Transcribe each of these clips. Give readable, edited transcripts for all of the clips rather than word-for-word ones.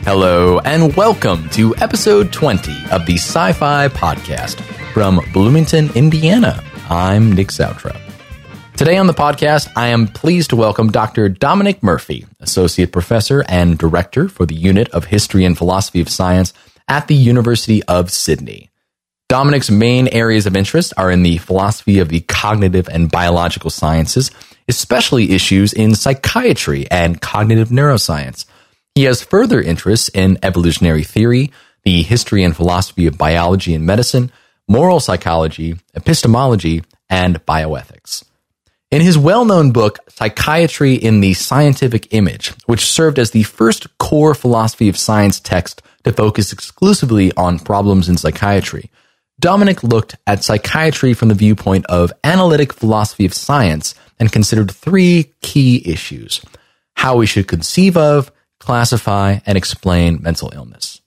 Hello, and welcome to episode 20 of the Sci-Fi Podcast from Bloomington, Indiana. I'm Nick Sautra. Today on the podcast, I am pleased to welcome Dr. Dominic Murphy, Associate Professor and Director for the Unit of History and Philosophy of Science at the University of Sydney. Dominic's main areas of interest are in the philosophy of the cognitive and biological sciences, especially issues in psychiatry and cognitive neuroscience. He has further interests in evolutionary theory, the history and philosophy of biology and medicine, moral psychology, epistemology, and bioethics. In his well-known book, Psychiatry in the Scientific Image, which served as the first core philosophy of science text to focus exclusively on problems in psychiatry, Dominic looked at psychiatry from the viewpoint of analytic philosophy of science and considered three key issues: how we should conceive of, classify, and explain mental illness.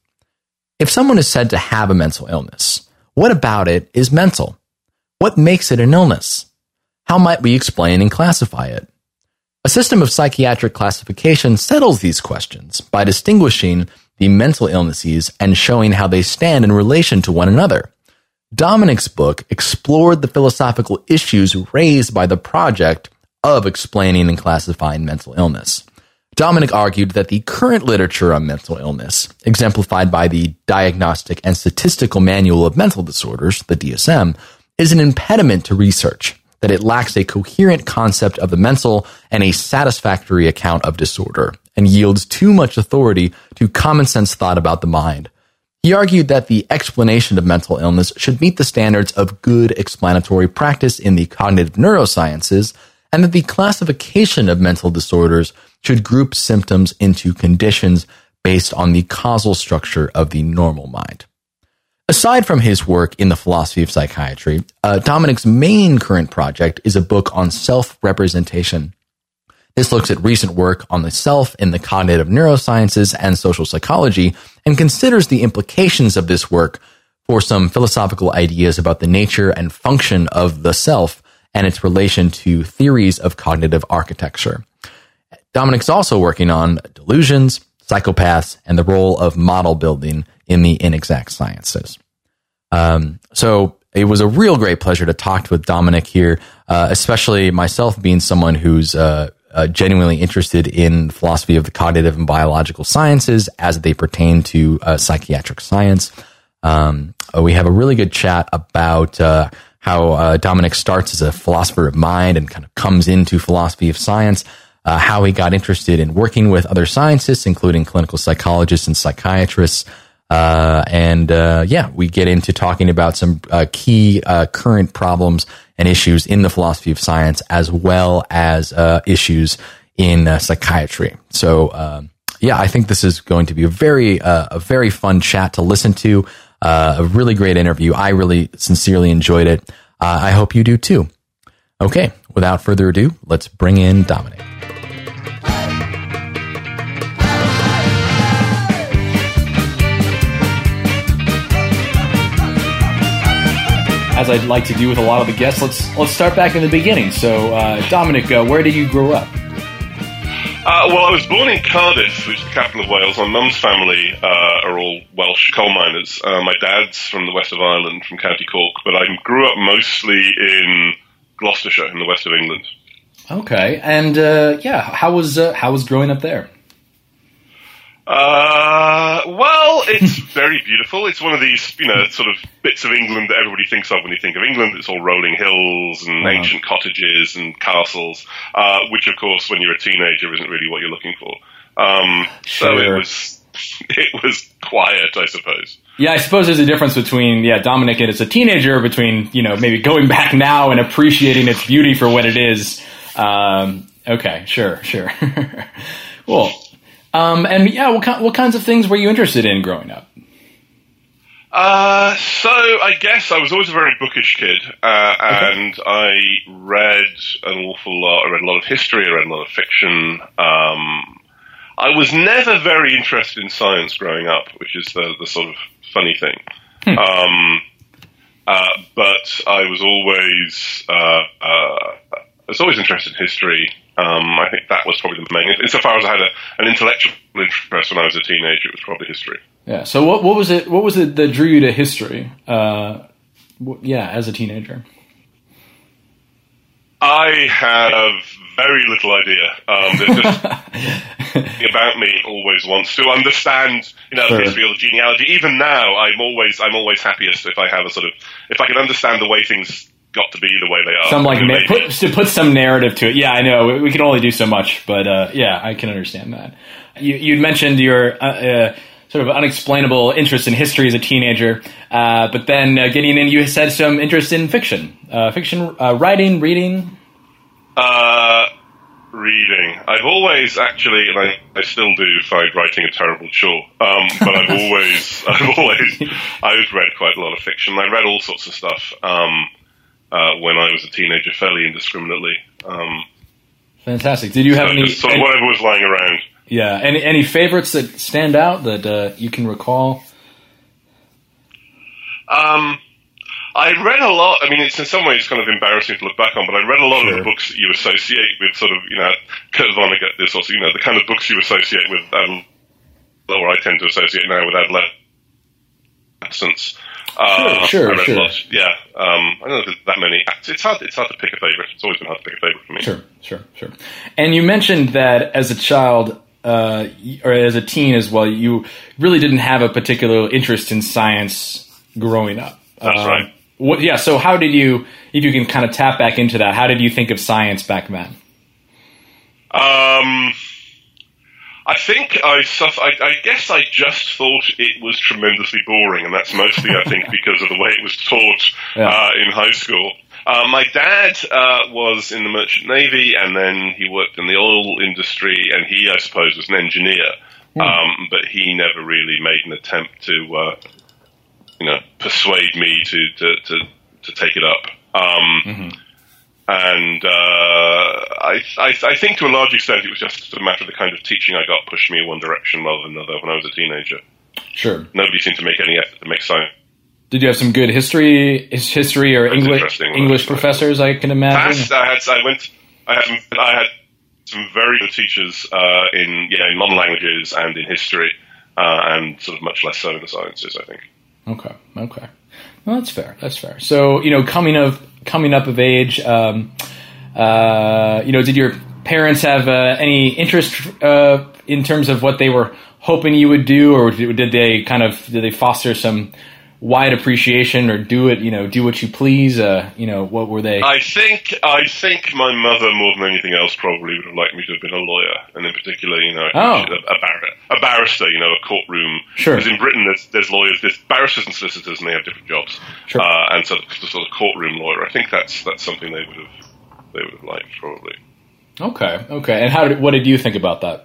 If someone is said to have a mental illness, what about it is mental? What makes it an illness? How might we explain and classify it? A system of psychiatric classification settles these questions by distinguishing the mental illnesses and showing how they stand in relation to one another. Dominic's book explored the philosophical issues raised by the project of explaining and classifying mental illness. Dominic argued that the current literature on mental illness, exemplified by the Diagnostic and Statistical Manual of Mental Disorders, the DSM, is an impediment to research, that it lacks a coherent concept of the mental and a satisfactory account of disorder, and yields too much authority to common sense thought about the mind. He argued that the explanation of mental illness should meet the standards of good explanatory practice in the cognitive neurosciences, and that the classification of mental disorders should group symptoms into conditions based on the causal structure of the normal mind. Aside from his work in the philosophy of psychiatry, Dominic's main current project is a book on self-representation. This looks at recent work on the self in the cognitive neurosciences and social psychology, and considers the implications of this work for some philosophical ideas about the nature and function of the self and its relation to theories of cognitive architecture. Dominic's also working on delusions, psychopaths, and the role of model building in the inexact sciences. So it was a real great pleasure to talk with Dominic here, especially myself being someone who's genuinely interested in the philosophy of the cognitive and biological sciences as they pertain to psychiatric science. We have a really good chat about how Dominic starts as a philosopher of mind and kind of comes into philosophy of science, how he got interested in working with other scientists, including clinical psychologists and psychiatrists. We get into talking about some key current problems and issues in the philosophy of science, as well as issues in psychiatry. So, I think this is going to be a very fun chat to listen to. A really great interview. I really sincerely enjoyed it. I hope you do too. Okay, without further ado, let's bring in Dominic. As I'd like to do with a lot of the guests, let's start back in the beginning. So, Dominic, where did you grow up? I was born in Cardiff, which is the capital of Wales. My mum's family are all Welsh coal miners. My dad's from the west of Ireland, from County Cork, but I grew up mostly in Gloucestershire, in the west of England. Okay, and how was growing up there? It's very beautiful. It's one of these, sort of bits of England that everybody thinks of when you think of England. It's all rolling hills and ancient cottages and castles, which, of course, when you're a teenager, isn't really what you're looking for. Sure. So it was quiet, I suppose. Yeah, I suppose there's a difference between, Dominic and as a teenager, between, maybe going back now and appreciating its beauty for what it is. Okay, sure. Cool. What kinds of things were you interested in growing up? So I guess I was always a very bookish kid, and I read an awful lot. I read a lot of history, I read a lot of fiction. I was never very interested in science growing up, which is the sort of funny thing. But I was always interested in history, I think that was probably the main. Insofar as I had an intellectual interest when I was a teenager, it was probably history. Yeah. So what was it? What was it that drew you to history? As a teenager. I have very little idea. There's just about me always wants to understand, the history or the genealogy. Even now, I'm always happiest if I have if I can understand the way things got to be the way they are. To put some narrative to it. Yeah, I know we can only do so much, but I can understand that. You'd mentioned your sort of unexplainable interest in history as a teenager, but then getting in, you said some interest in fiction, writing, reading. Reading. I've always actually, and I still do find writing a terrible chore. But I've always read quite a lot of fiction. I read all sorts of stuff when I was a teenager, fairly indiscriminately. Fantastic. Did you have any? Just whatever was lying around. Yeah. Any favorites that stand out that you can recall? I read a lot. I mean, it's in some ways kind of embarrassing to look back on, but I read a lot of the books that you associate with sort of, Kurt Vonnegut, this also, the kind of books you associate with, or I tend to associate now with adolescence. Sure. I read a lot. Yeah. I don't know if there's that many. It's hard to pick a favorite. It's always been hard to pick a favorite for me. Sure. And you mentioned that as a child, or as a teen as well, you really didn't have a particular interest in science growing up. That's right. So how did you, if you can kind of tap back into that, how did you think of science back then? I guess I just thought it was tremendously boring, and that's mostly, I think, because of the way it was taught in high school. My dad was in the Merchant Navy, and then he worked in the oil industry, and he, I suppose, was an engineer. But he never really made an attempt to persuade me to take it up. And I think to a large extent it was just a matter of the kind of teaching I got pushed me in one direction rather than another when I was a teenager. Sure. Nobody seemed to make any effort to make science. Did you have some good history or English professors? I can imagine. I had some very good teachers in modern languages and in history, and sort of much less so in the sciences, I think. Okay. Well, that's fair. So, coming up of age, did your parents have any interest in terms of what they were hoping you would do, or did they foster some wide appreciation, or do what you please? What were they? I think my mother, more than anything else, probably would have liked me to have been a lawyer, and in particular, a barrister, a courtroom. Sure. Because in Britain, there's lawyers, there's barristers and solicitors, and they have different jobs. Sure. And so the sort of courtroom lawyer, I think that's something they would have liked, probably. Okay. And what did you think about that?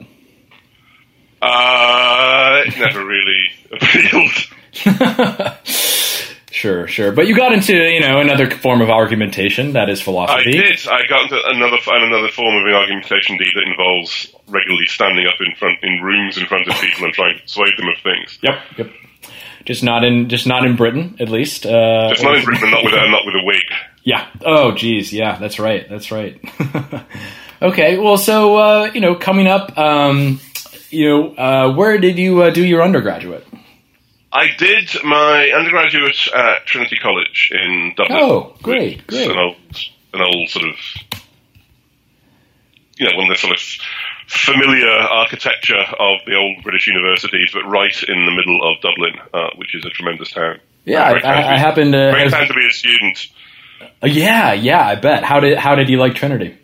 It never really appealed. Sure. But you got into, another form of argumentation, that is philosophy. I did. I got into another form of argumentation that involves regularly standing up in rooms in front of people and trying to persuade them of things. Yep. Just not in Britain, at least. Just not in Britain, not with a wig. Yeah. Oh, geez. Yeah, that's right. Okay. Well, so, coming up, where did you do your undergraduate? I did my undergraduate at Trinity College in Dublin. Oh, great. An old sort of, one of the sort of familiar architecture of the old British universities, but right in the middle of Dublin, which is a tremendous town. Yeah, I happen to... Great time to be a student. Yeah, I bet. How did you like Trinity?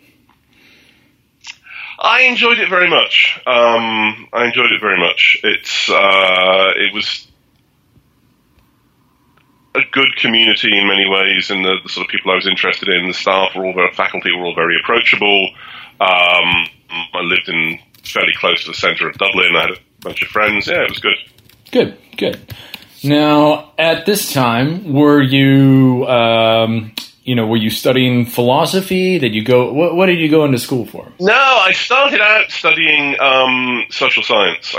I enjoyed it very much. It was a good community in many ways, and the sort of people I was interested in, the faculty were all very approachable. I lived in fairly close to the centre of Dublin. I had a bunch of friends. Yeah, it was good. Good. Now, at this time, were you studying philosophy? Did you go? What did you go into school for? No, I started out studying social science.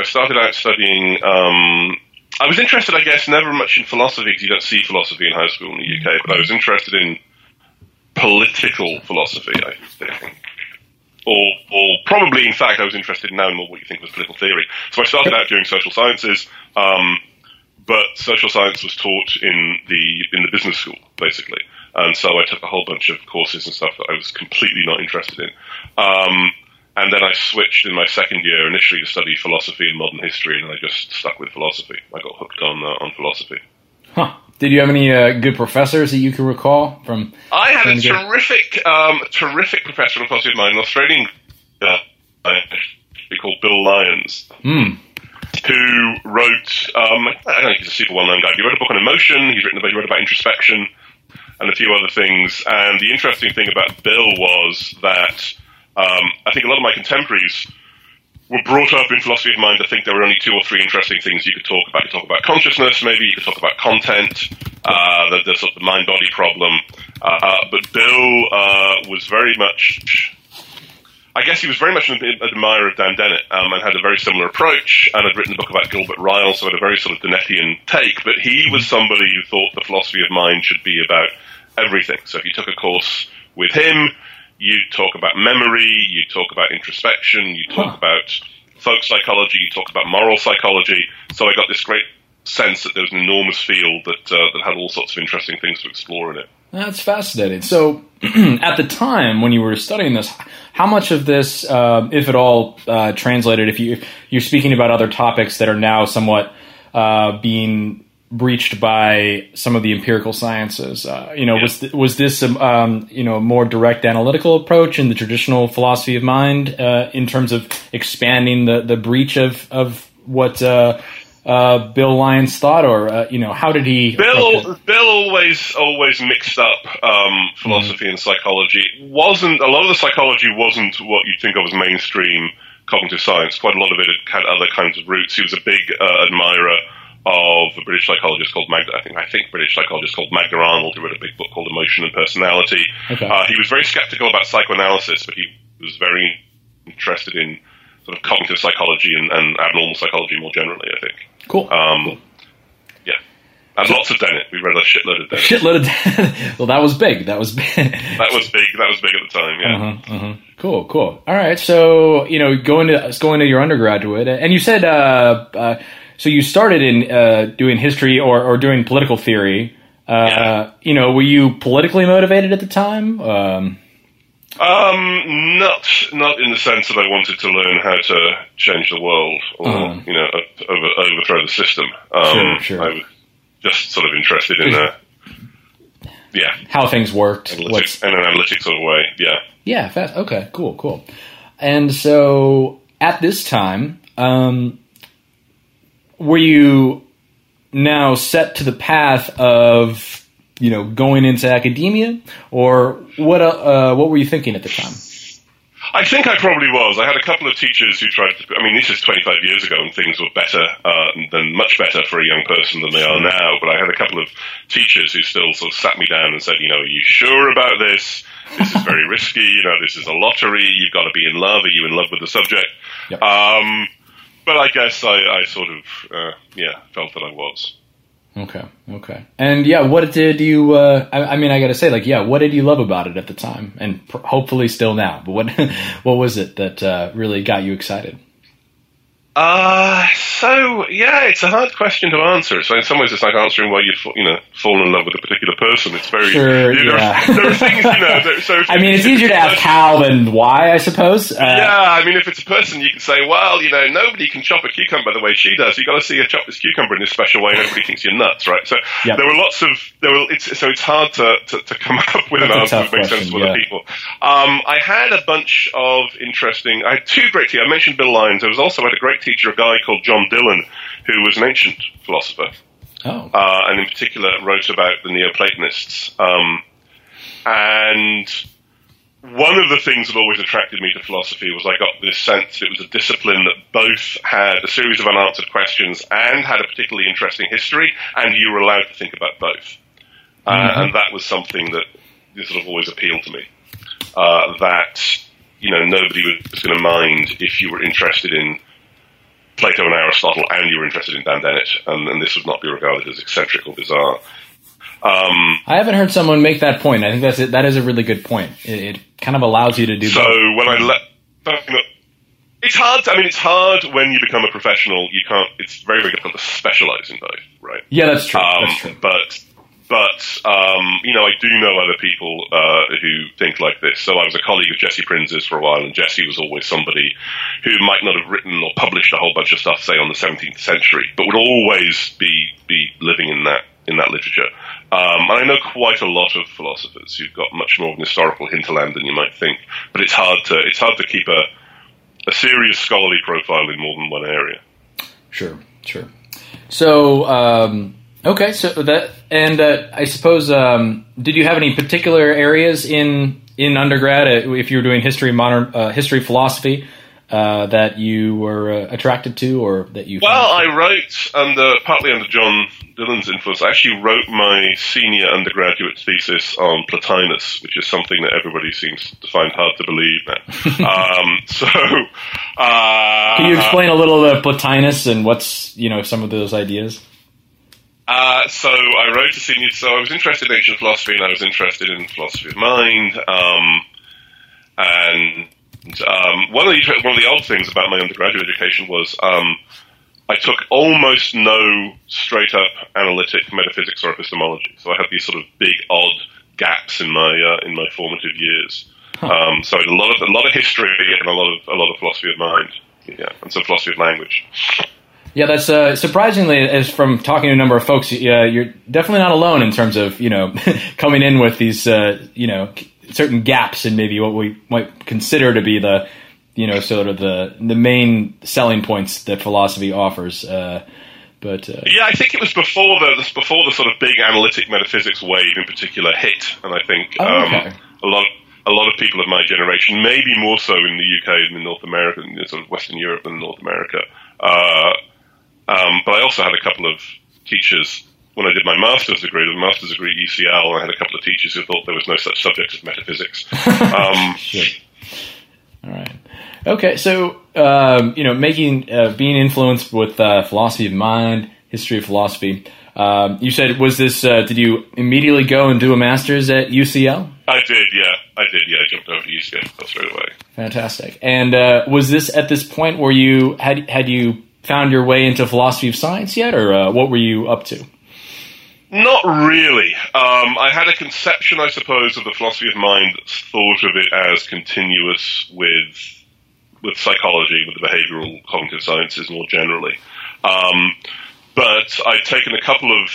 I was interested, I guess, never much in philosophy, because you don't see philosophy in high school in the UK, but I was interested in political philosophy, I think. or probably, in fact, I was interested in knowing more what you think was political theory. So I started out doing social sciences, but social science was taught in the business school, basically. And so I took a whole bunch of courses and stuff that I was completely not interested in. And then I switched in my second year initially to study philosophy and modern history, and I just stuck with philosophy. I got hooked on philosophy. Huh. Did you have any good professors that you can recall from? I had a terrific professor in philosophy of mine, an Australian called Bill Lyons, who wrote, I don't think he's a super well-known guy. He wrote a book on emotion, he wrote about introspection, and a few other things. And the interesting thing about Bill was that I think a lot of my contemporaries were brought up in philosophy of mind to think there were only 2 or 3 interesting things you could talk about. You could talk about consciousness, maybe. You could talk about content, the sort of mind-body problem. But Bill was very much... I guess he was very much an admirer of Dan Dennett and had a very similar approach, and had written a book about Gilbert Ryle, so had a very sort of Dennettian take. But he was somebody who thought the philosophy of mind should be about everything. So if you took a course with him, you'd talk about memory, you'd talk about introspection, you'd talk about folk psychology, you'd talk about moral psychology. So I got this great sense that there was an enormous field that had all sorts of interesting things to explore in it. That's fascinating. So at the time when you were studying this, how much of this, if at all, translated, if you're speaking about other topics that are now somewhat being breached by some of the empirical sciences, was this a more direct analytical approach in the traditional philosophy of mind in terms of expanding the breach of what Bill Lyons thought, or how did he? Bill always mixed up philosophy and psychology. A lot of the psychology wasn't what you'd think of as mainstream cognitive science. Quite a lot of it had other kinds of roots. He was a big admirer of a British psychologist called Magda Arnold, who wrote a big book called Emotion and Personality. Okay. He was very skeptical about psychoanalysis, but he was very interested in sort of cognitive psychology and abnormal psychology more generally, I think. Cool. Yeah. And lots of Dennett. We read a shitload of Dennett. Well, that was big. That was big. That was big at the time, yeah. Cool. All right. So, going to your undergraduate, and you said, so you started in doing history or doing political theory. Were you politically motivated at the time? Not in the sense that I wanted to learn how to change the world or overthrow the system. Sure. I was just sort of interested in how things worked, in an analytic sort of way. Yeah. Yeah. Fast. Okay. Cool. And so at this time, were you now set to the path of going into academia, or what were you thinking at the time? I think I probably was. I had a couple of teachers who tried to... I mean, this is 25 years ago, and things were much better for a young person than they are now, but I had a couple of teachers who still sort of sat me down and said, are you sure about this? This is very risky, this is a lottery, you've got to be in love. Are you in love with the subject? Yep. But I guess I sort of, felt that I was. Okay. And what did you, I got to say, what did you love about it at the time? And hopefully still now, but what was it that really got you excited? It's a hard question to answer. So in some ways, it's like answering why you fall in love with a particular person. It's very sure. There are things it's easier to ask how than why, I suppose. If it's a person, you can say, well, nobody can chop a cucumber the way she does. You got to see her chop this cucumber in this special way, and everybody thinks you're nuts, right? So yep. It's hard to come up with an answer that makes sense for other people. I had a bunch of interesting. I had 2 great teachers. I mentioned Bill Lyons. I had a great teacher, a guy called John Dillon, who was an ancient philosopher, and in particular wrote about the Neoplatonists. And one of the things that always attracted me to philosophy was I got this sense it was a discipline that both had a series of unanswered questions and had a particularly interesting history, and you were allowed to think about both. And that was something that sort of always appealed to me. That nobody was going to mind if you were interested in Plato and Aristotle and you were interested in Dan Dennett, and this would not be regarded as eccentric or bizarre. I haven't heard someone make that point. I think that is a really good point. It kind of allows you to do so both. It's hard. It's hard when you become a professional. You can't. It's very, very difficult to specialize in both, right? Yeah, that's true. That's true. But I do know other people who think like this. So I was a colleague of Jesse Prinz's for a while, and Jesse was always somebody who might not have written or published a whole bunch of stuff, say, on the 17th century, but would always be living in that literature. And I know quite a lot of philosophers who've got much more of an historical hinterland than you might think. But it's hard to keep a serious scholarly profile in more than one area. Sure. So, okay, so that, and I suppose, did you have any particular areas in undergrad, if you were doing history, philosophy, that you were attracted to, or that you? Well, I wrote partly under John Dillon's influence. I actually wrote my senior undergraduate thesis on Plotinus, which is something that everybody seems to find hard to believe now. Can you explain a little about Plotinus and what's some of those ideas? So I wrote a senior. So I was interested in ancient philosophy, and I was interested in philosophy of mind. One of the odd things about my undergraduate education was I took almost no straight-up analytic metaphysics or epistemology. So I had these sort of big, odd gaps in my formative years. So I had a lot of history and a lot of philosophy of mind, and some philosophy of language. Yeah, that's surprisingly, as from talking to a number of folks, you're definitely not alone in terms of coming in with these certain gaps in maybe what we might consider to be the sort of the main selling points that philosophy offers. I think it was before the sort of big analytic metaphysics wave in particular hit, and I think a lot of people of my generation, maybe more so in the UK than in North America, in sort of Western Europe than North America. But I also had a couple of teachers when I did my master's degree at UCL. I had a couple of teachers who thought there was no such subject as metaphysics. Sure. All right. Okay. So, being influenced with philosophy of mind, history of philosophy. You said, was this? Did you immediately go and do a master's at UCL? I did. Yeah. I jumped over to UCL straight away. Fantastic. And was this at this point where you had you found your way into philosophy of science yet, or what were you up to? Not really. I had a conception, I suppose, of the philosophy of mind that thought of it as continuous with psychology, with the behavioral cognitive sciences more generally. But I'd taken a couple of...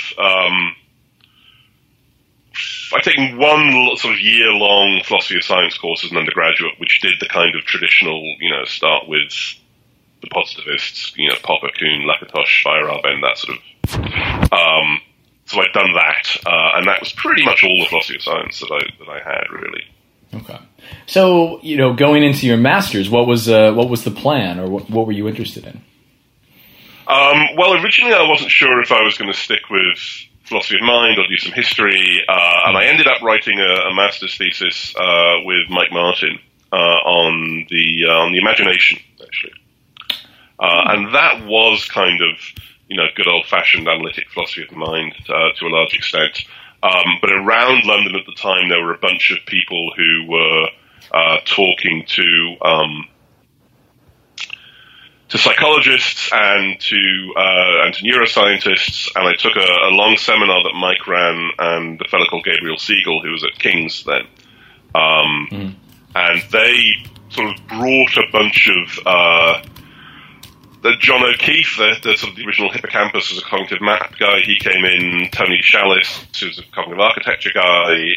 I'd taken one sort of year-long philosophy of science course as an undergraduate, which did the kind of traditional, start with the positivists, Popper, Kuhn, Lakatos, Feyerabend, that sort of... So I'd done that, and that was pretty much all the philosophy of science that I had, really. Okay. So, going into your master's, what was the plan, or what were you interested in? Well, originally I wasn't sure if I was going to stick with philosophy of mind or do some history, and I ended up writing a master's thesis with Mike Martin on the imagination, actually, and that was kind of good old-fashioned analytic philosophy of mind to a large extent. But around London at the time, there were a bunch of people who were talking to psychologists and to neuroscientists, and I took a long seminar that Mike ran and a fellow called Gabriel Siegel, who was at King's then. And they sort of brought a bunch of... John O'Keefe, the sort of the original Hippocampus, was a cognitive map guy. He came in. Tony Chalice, who's a cognitive architecture guy.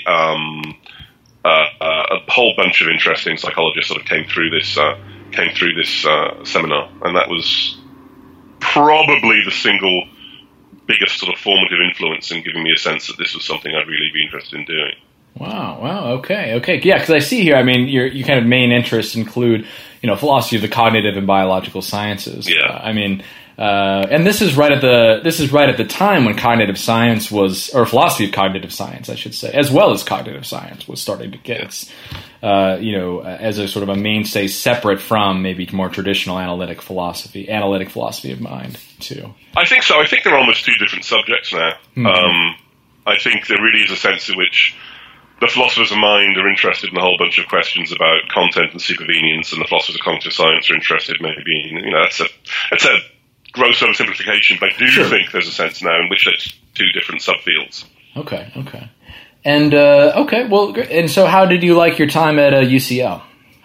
A whole bunch of interesting psychologists sort of came through this seminar, and that was probably the single biggest sort of formative influence in giving me a sense that this was something I'd really be interested in doing. Wow. Okay. Yeah, because I see here, I mean, your kind of main interests include, philosophy of the cognitive and biological sciences. Yeah. And this is right at the time when cognitive science was, or philosophy of cognitive science, I should say, as well as cognitive science was starting to get its, as a sort of a mainstay separate from maybe more traditional analytic philosophy of mind too. I think so. I think they're almost two different subjects now. Mm-hmm. I think there really is a sense in which the philosophers of mind are interested in a whole bunch of questions about content and supervenience, and the philosophers of cognitive science are interested maybe in, it's a gross oversimplification, but I do think there's a sense now in which there's two different subfields. Okay. And, and so how did you like your time at UCL?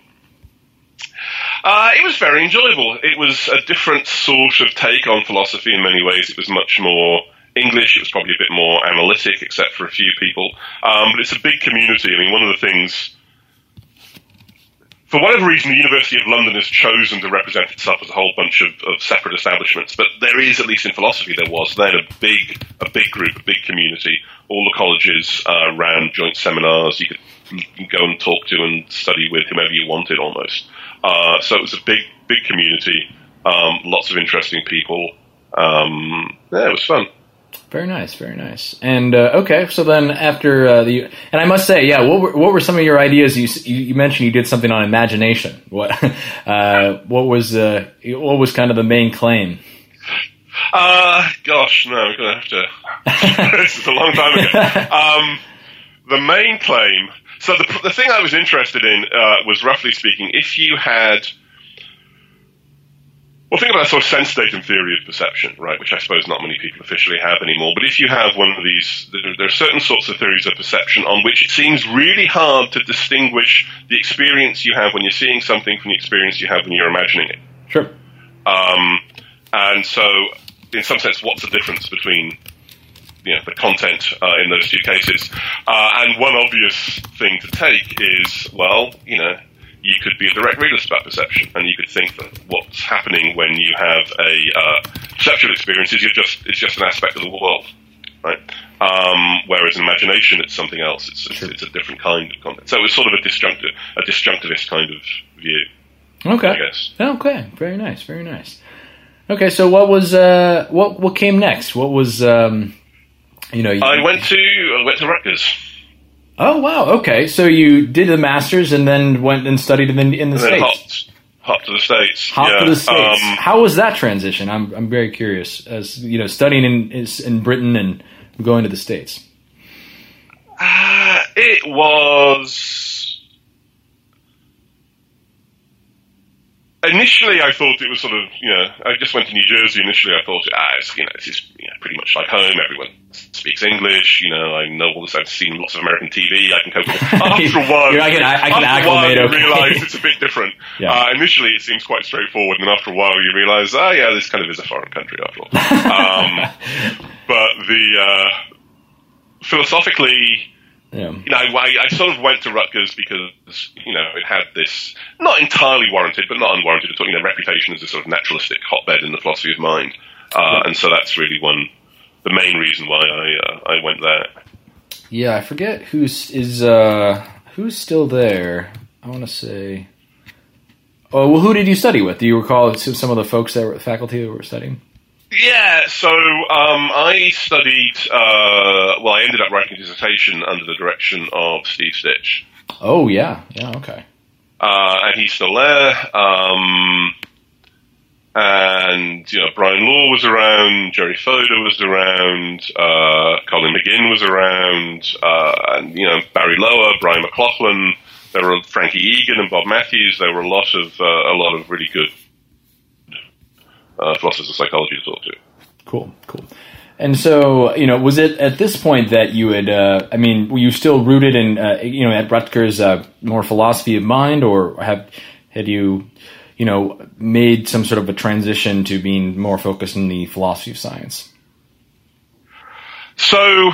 It was very enjoyable. It was a different sort of take on philosophy in many ways. It was much more English. It was probably a bit more analytic, except for a few people. But it's a big community. I mean, one of the things, for whatever reason, the University of London has chosen to represent itself as a whole bunch of separate establishments. But there is, at least in philosophy, there was then a big group, a big community. All the colleges ran joint seminars. You could go and talk to and study with whomever you wanted, almost. So it was a big community. Lots of interesting people. It was fun. Very nice. And so then after and I must say, what were some of your ideas? You mentioned you did something on imagination. What was kind of the main claim? Gosh, no, we're gonna have to. This is a long time ago. The main claim. So the thing I was interested in was, roughly speaking, if you had. Well, think about sort of sense datum theory of perception, right, which I suppose not many people officially have anymore. But if you have one of these, there are certain sorts of theories of perception on which it seems really hard to distinguish the experience you have when you're seeing something from the experience you have when you're imagining it. Sure. And so, in some sense, what's the difference between the content in those two cases? And one obvious thing to take is, you could be a direct realist about perception, and you could think that what's happening when you have a perceptual experience is it's just an aspect of the world, right? Whereas in imagination, it's something else. It's a different kind of content. So it's sort of a disjunctivist kind of view. Okay. I guess. Okay. Very nice. Okay. So what was what came next? What was I went to Rutgers. Oh, wow. Okay. So you did the master's and then went and studied in the States. Hopped to the States. To the States. How was that transition? I'm very curious. As studying in Britain and going to the States. It was. Initially, I thought it was sort of, I just went to New Jersey. Initially, I thought, it's just, pretty much like home. Everyone speaks English. I know all this. I've seen lots of American TV. I can cope with it. After a while, you realize it's a bit different. Yeah. Initially, it seems quite straightforward, and after a while, you realize, this kind of is a foreign country after all. But philosophically. Yeah. I sort of went to Rutgers because, it had this, not entirely warranted, but not unwarranted at all, reputation as a sort of naturalistic hotbed in the philosophy of mind. And so that's really the main reason why I went there. Yeah, I forget who's still there. I want to say. Oh, well, who did you study with? Do you recall some of the folks that were faculty that were studying? Yeah, so I studied, I ended up writing a dissertation under the direction of Steve Stitch. Oh, yeah, okay. And he's still there. And, Brian Law was around, Jerry Fodor was around, Colin McGinn was around, and, Barry Lower, Brian McLaughlin, there were Frankie Egan and Bob Matthews. There were a lot of really good philosophers of psychology to talk to. Cool. And so, was it at this point that you had, were you still rooted in, at Rutgers, more philosophy of mind, or had you, made some sort of a transition to being more focused in the philosophy of science? So,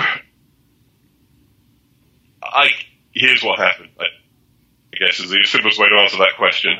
here's what happened, I guess is the simplest way to answer that question.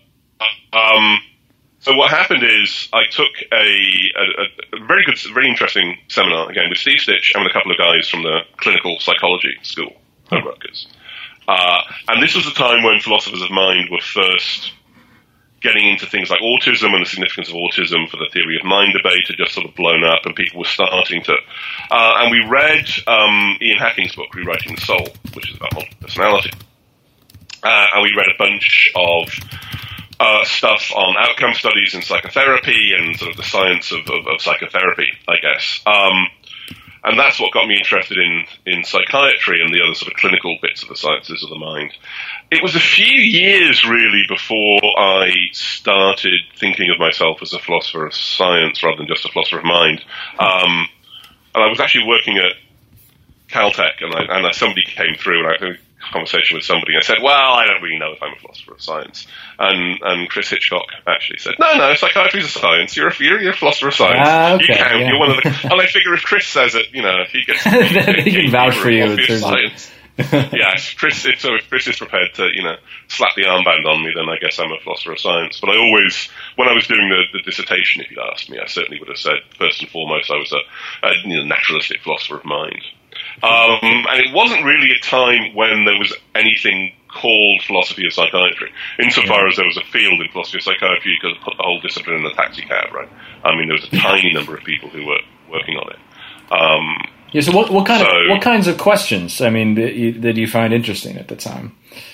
So what happened is I took a very good, very interesting seminar, again, with Steve Stitch and with a couple of guys from the clinical psychology school at Rutgers. And this was the time when philosophers of mind were first getting into things like autism, and the significance of autism for the theory of mind debate had just sort of blown up, and people were starting to... and we read Ian Hacking's book, Rewriting the Soul, which is about multi-personality. And we read a bunch of stuff on outcome studies in psychotherapy and sort of the science of psychotherapy, I guess. And that's what got me interested in psychiatry and the other sort of clinical bits of the sciences of the mind. It was a few years, really, before I started thinking of myself as a philosopher of science rather than just a philosopher of mind. And I was actually working at Caltech, and somebody came through, and I had a conversation with somebody, and I said, well, I don't really know if I'm a philosopher of science. And Chris Hitchcock actually said, no, psychiatry's a science. You're a philosopher of science. Okay, you can. Yeah. You're one of the... And I figure if Chris says it, if he gets... he can vouch for you in terms science. Yes, Chris. If Chris is prepared to, slap the armband on me, then I guess I'm a philosopher of science. But I always, when I was doing the dissertation, if you'd asked me, I certainly would have said, first and foremost, I was a naturalistic philosopher of mind. And it wasn't really a time when there was anything called philosophy of psychiatry. Insofar as there was a field in philosophy of psychiatry, you could put the whole discipline in a taxi cab, right? I mean, there was a tiny number of people who were working on it. So what kinds of questions, I mean, did you find interesting at the time?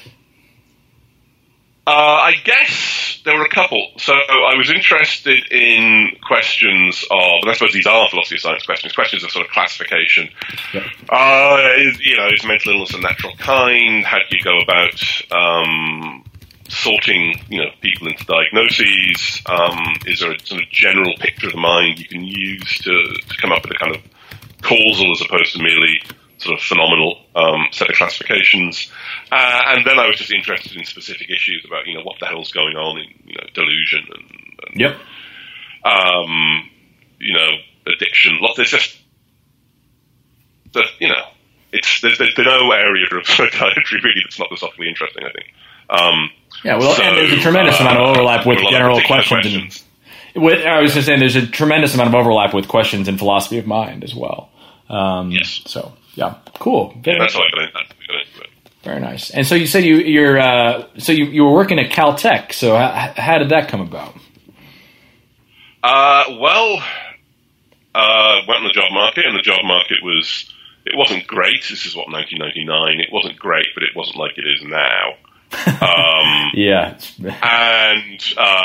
I guess there were a couple. So I was interested in questions of, and I suppose these are philosophy of science questions of sort of classification. Yep. Is mental illness a natural kind? How do you go about sorting, people into diagnoses? Is there a sort of general picture of the mind you can use to come up with a kind of causal as opposed to merely sort of phenomenal set of classifications? And then I was just interested in specific issues about, what the hell's going on in, delusion and yep. Addiction. There's just, there's no area of psychiatry really that's not philosophically interesting, I think. And there's a tremendous amount of overlap with general questions. I was just saying there's a tremendous amount of overlap with questions in philosophy of mind as well. Yes. So, yeah, cool. That's how I got into it. Very nice. And so you said you were working at Caltech. So how did that come about? Went on the job market, and the job market wasn't great. This is 1999. It wasn't great, but it wasn't like it is now. Yeah. And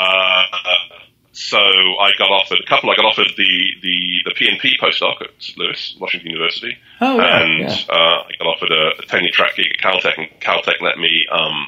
so I got offered a couple. I got offered the PNP postdoc at St. Louis, Washington University. Oh, yeah. And I got offered a tenure track gig at Caltech, and Caltech let me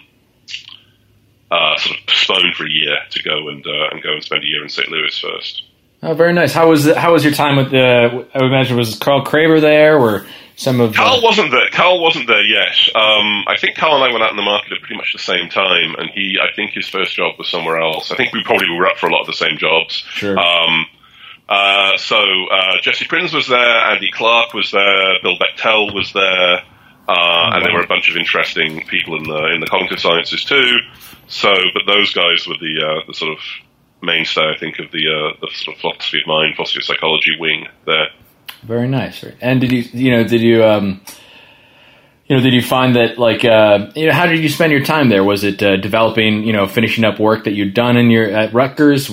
sort of postpone for a year to go and spend a year in St. Louis first. Oh, very nice. How was your time with I would imagine, was Carl Craver there, or some of... Carl wasn't there. Carl wasn't there yet. I think Carl and I went out in the market at pretty much the same time, and I think his first job was somewhere else. I think we probably were up for a lot of the same jobs. Sure. So Jesse Prinz was there, Andy Clark was there, Bill Bechtel was there, and there were a bunch of interesting people in the cognitive sciences too. But those guys were the sort of mainstay, I think, of the sort of philosophy of mind, philosophy of psychology wing there. Very nice. And did you find that, like, how did you spend your time there? Was it developing, finishing up work that you'd done at Rutgers?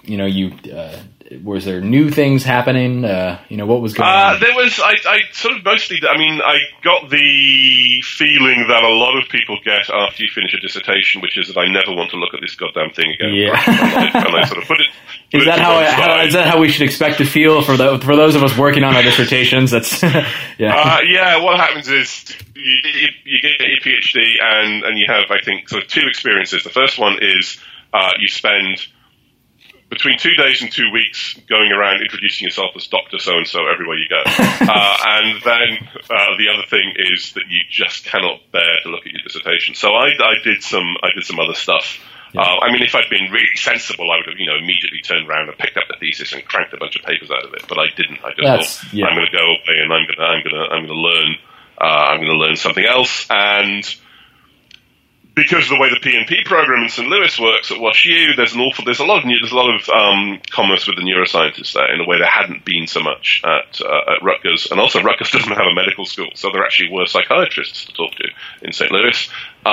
Was there new things happening? What was going on? There was, I sort of mostly, I got the feeling that a lot of people get after you finish a dissertation, which is that I never want to look at this goddamn thing again. Yeah. And I sort of put it. Is that how we should expect to feel for those of us working on our dissertations? That's yeah. What happens is you get your PhD and you have, I think, sort of two experiences. The first one is you spend between 2 days and 2 weeks going around introducing yourself as Dr. So-and-so everywhere you go. And then the other thing is that you just cannot bear to look at your dissertation. So I did some other stuff. Yeah. If I'd been really sensible, I would have, immediately turned around and picked up the thesis and cranked a bunch of papers out of it. But I didn't. I just thought, I'm going to go away and I'm going to learn. I'm going to learn something else. And because of the way the PNP program in St. Louis works at WashU, there's a lot of commerce with the neuroscientists there in a way there hadn't been so much at Rutgers. And also, Rutgers doesn't have a medical school, so there actually were psychiatrists to talk to in St. Louis.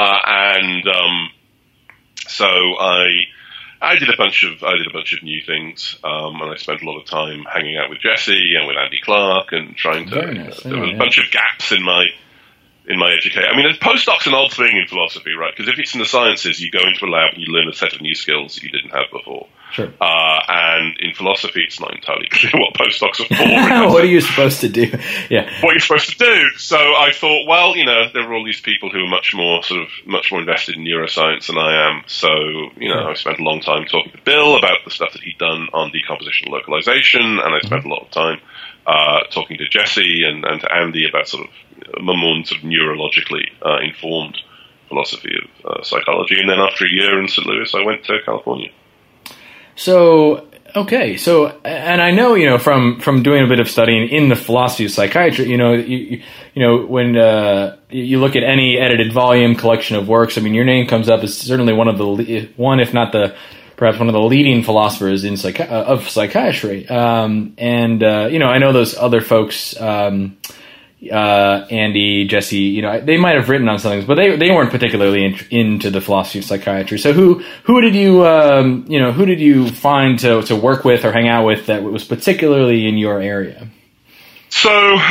So I did a bunch of new things, and I spent a lot of time hanging out with Jesse and with Andy Clark and trying to. There were a bunch of gaps in my education. Postdoc's an odd thing in philosophy, right? Because if it's in the sciences, you go into a lab and you learn a set of new skills that you didn't have before. Sure. And in philosophy, it's not entirely clear what postdocs are for. What are you supposed to do? Yeah. What you're supposed to do. So I thought, well, there are all these people who are much more invested in neuroscience than I am. So, I spent a long time talking to Bill about the stuff that he'd done on decompositional localization, and I spent a lot of time talking to Jesse and to Andy about sort of more sort of neurologically informed philosophy of psychology. And then after a year in St. Louis, I went to California. So, okay. So, and I know, from doing a bit of studying in the philosophy of psychiatry, when you look at any edited volume collection of works, I mean, your name comes up as certainly one, if not perhaps one of the leading philosophers in of psychiatry. I know those other folks, Andy, Jesse, they might have written on some things, but they weren't particularly into the philosophy of psychiatry. So who did you find to work with or hang out with that was particularly in your area? So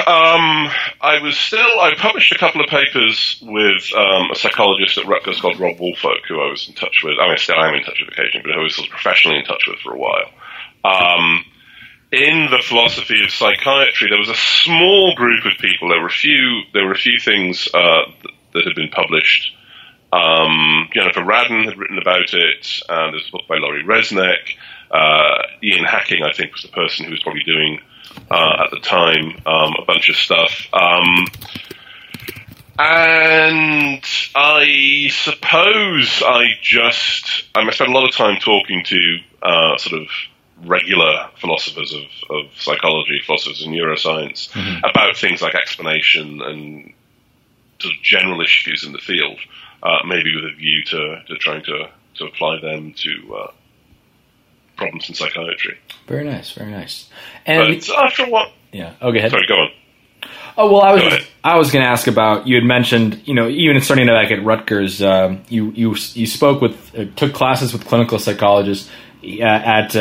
I published a couple of papers with a psychologist at Rutgers called Rob Woolfolk, who I was in touch with. I mean, still am in touch with occasionally, but who I was sort of professionally in touch with for a while. In the philosophy of psychiatry, there was a small group of people. There were a few things that had been published. Jennifer Radden had written about it. There's a book by Laurie Resnick. Ian Hacking, I think, was the person who was probably doing at the time a bunch of stuff. And I suppose I spent a lot of time talking to sort of regular philosophers of psychology, philosophers of neuroscience, about things like explanation and sort of general issues in the field, maybe with a view to trying to apply them to problems in psychiatry. Very nice, very nice. And but after what? Yeah. Oh, go ahead. Sorry, go on. Oh, well, I was going to ask about, you had mentioned, even starting back at Rutgers, you spoke took classes with clinical psychologists at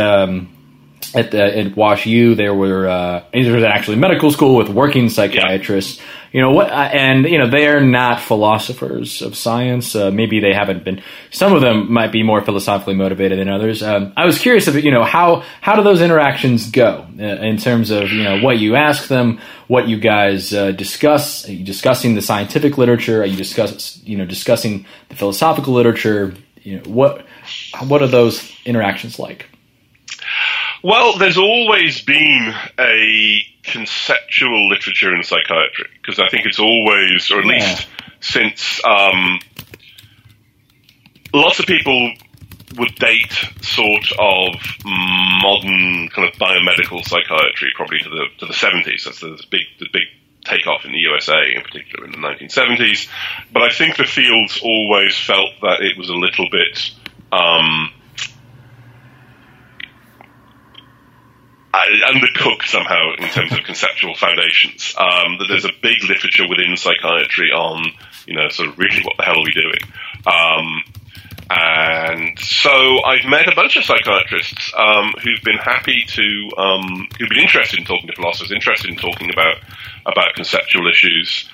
Wash U. There was actually medical school with working psychiatrists. Yeah. They are not philosophers of science. Maybe they haven't been. Some of them might be more philosophically motivated than others. I was curious about, how do those interactions go in terms of, what you ask them, what you guys discuss? Are you discussing the scientific literature? Are you discussing the philosophical literature? What are those interactions like? Well, there's always been a conceptual literature in psychiatry, because I think it's always, or at least since lots of people would date sort of modern kind of biomedical psychiatry probably to the 70s. That's the big takeoff in the USA, in particular in the 1970s. But I think the fields always felt that it was a little bit undercooked somehow in terms of conceptual foundations. That there's a big literature within psychiatry on, sort of really what the hell are we doing? And so I've met a bunch of psychiatrists who've been who've been interested in talking to philosophers, interested in talking about conceptual issues.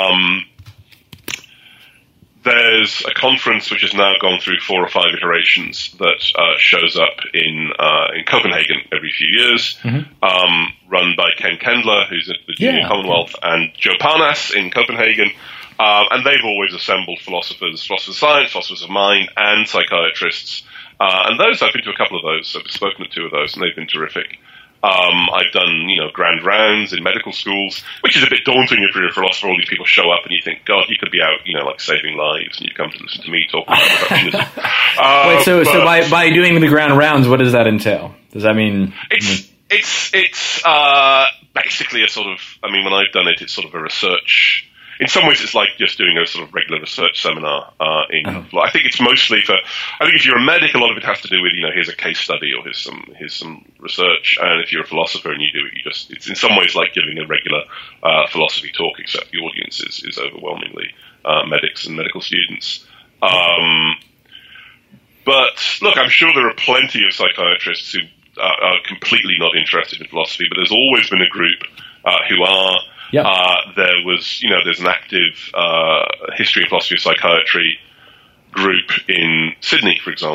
There's a conference which has now gone through 4 or 5 iterations that shows up in Copenhagen every few years, run by Ken Kendler, who's at the Virginia Commonwealth, and Joe Parnas in Copenhagen. And they've always assembled philosophers of science, philosophers of mind, and psychiatrists. And I've been to a couple of those. I've spoken at 2 of those, and they've been terrific. I've done, grand rounds in medical schools, which is a bit daunting if you're a philosopher. All these people show up and you think, God, you could be out, like saving lives, and you come to listen to me talk about reductionism. Wait, so by doing the grand rounds, what does that entail? Does that mean it's basically a sort of, when I've done it, it's sort of a research. In some ways, it's like just doing a sort of regular research seminar. I think it's mostly I think if you're a medic, a lot of it has to do with, here's a case study or here's some research. And if you're a philosopher and you do it, it's in some ways like giving a regular philosophy talk, except the audience is overwhelmingly medics and medical students. But look, I'm sure there are plenty of psychiatrists who are completely not interested in philosophy, but there's always been a group who are. Yep. There's an active history and philosophy of psychiatry group in Sydney, for example,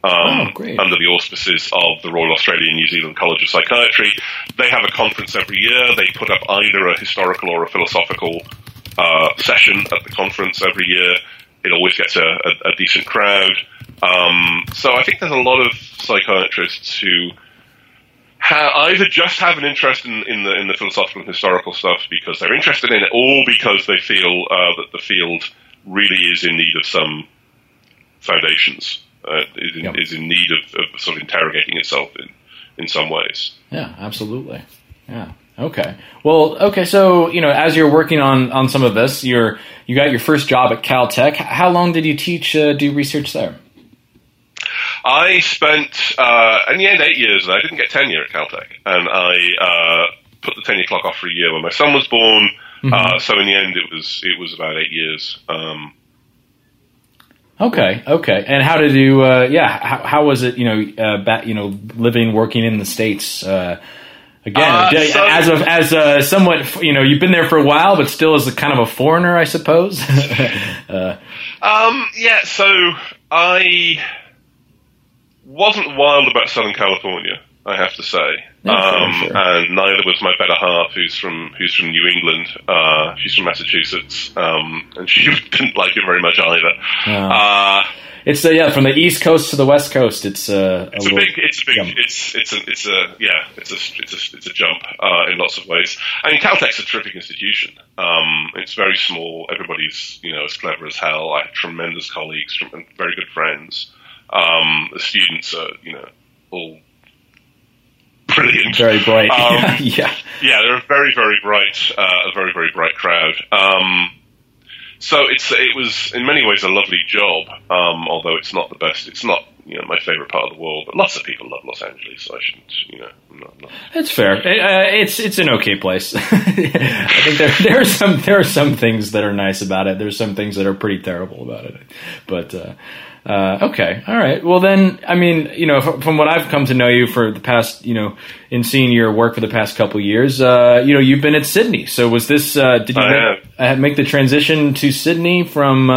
great. under the auspices of the Royal Australian New Zealand College of Psychiatry. They have a conference every year. They put up either a historical or a philosophical session at the conference every year. It always gets a decent crowd. So I think there's a lot of psychiatrists who either just have an interest in the philosophical and historical stuff because they're interested in it, or because they feel that the field really is in need of some foundations, is in need of sort of interrogating itself in some ways. Yeah, absolutely. Yeah. Okay. Well, okay. So, as you're working on some of this, you got your first job at Caltech. How long did you do research there? I spent, in the end, 8 years. I didn't get tenure at Caltech, and I put the tenure clock off for a year when my son was born. Mm-hmm. So in the end, it was about 8 years. Okay. And how did you? How was it? Living, working in the States. Again, as somewhat, you've been there for a while, but still as a kind of a foreigner, I suppose. Yeah. So I wasn't wild about Southern California, I have to say, sure. and neither was my better half, who's from New England. She's from Massachusetts, and she didn't like it very much either. It's from the East Coast to the West Coast. It's a jump in lots of ways. I mean, Caltech's a terrific institution. It's very small. Everybody's as clever as hell. I have tremendous colleagues and very good friends. The students are all brilliant, very bright. Yeah, they're a very very bright, crowd. So it was in many ways a lovely job, although it's not the best. It's not my favorite part of the world, but lots of people love Los Angeles, so I shouldn't not. That's fair. It's an okay place. I think there are some things that are nice about it. There's some things that are pretty terrible about it, but. Okay. All right. Well, then, I mean, from what I've come to know you for the past, in seeing your work for the past couple of years, you've been at Sydney. So was this, did you make the transition to Sydney from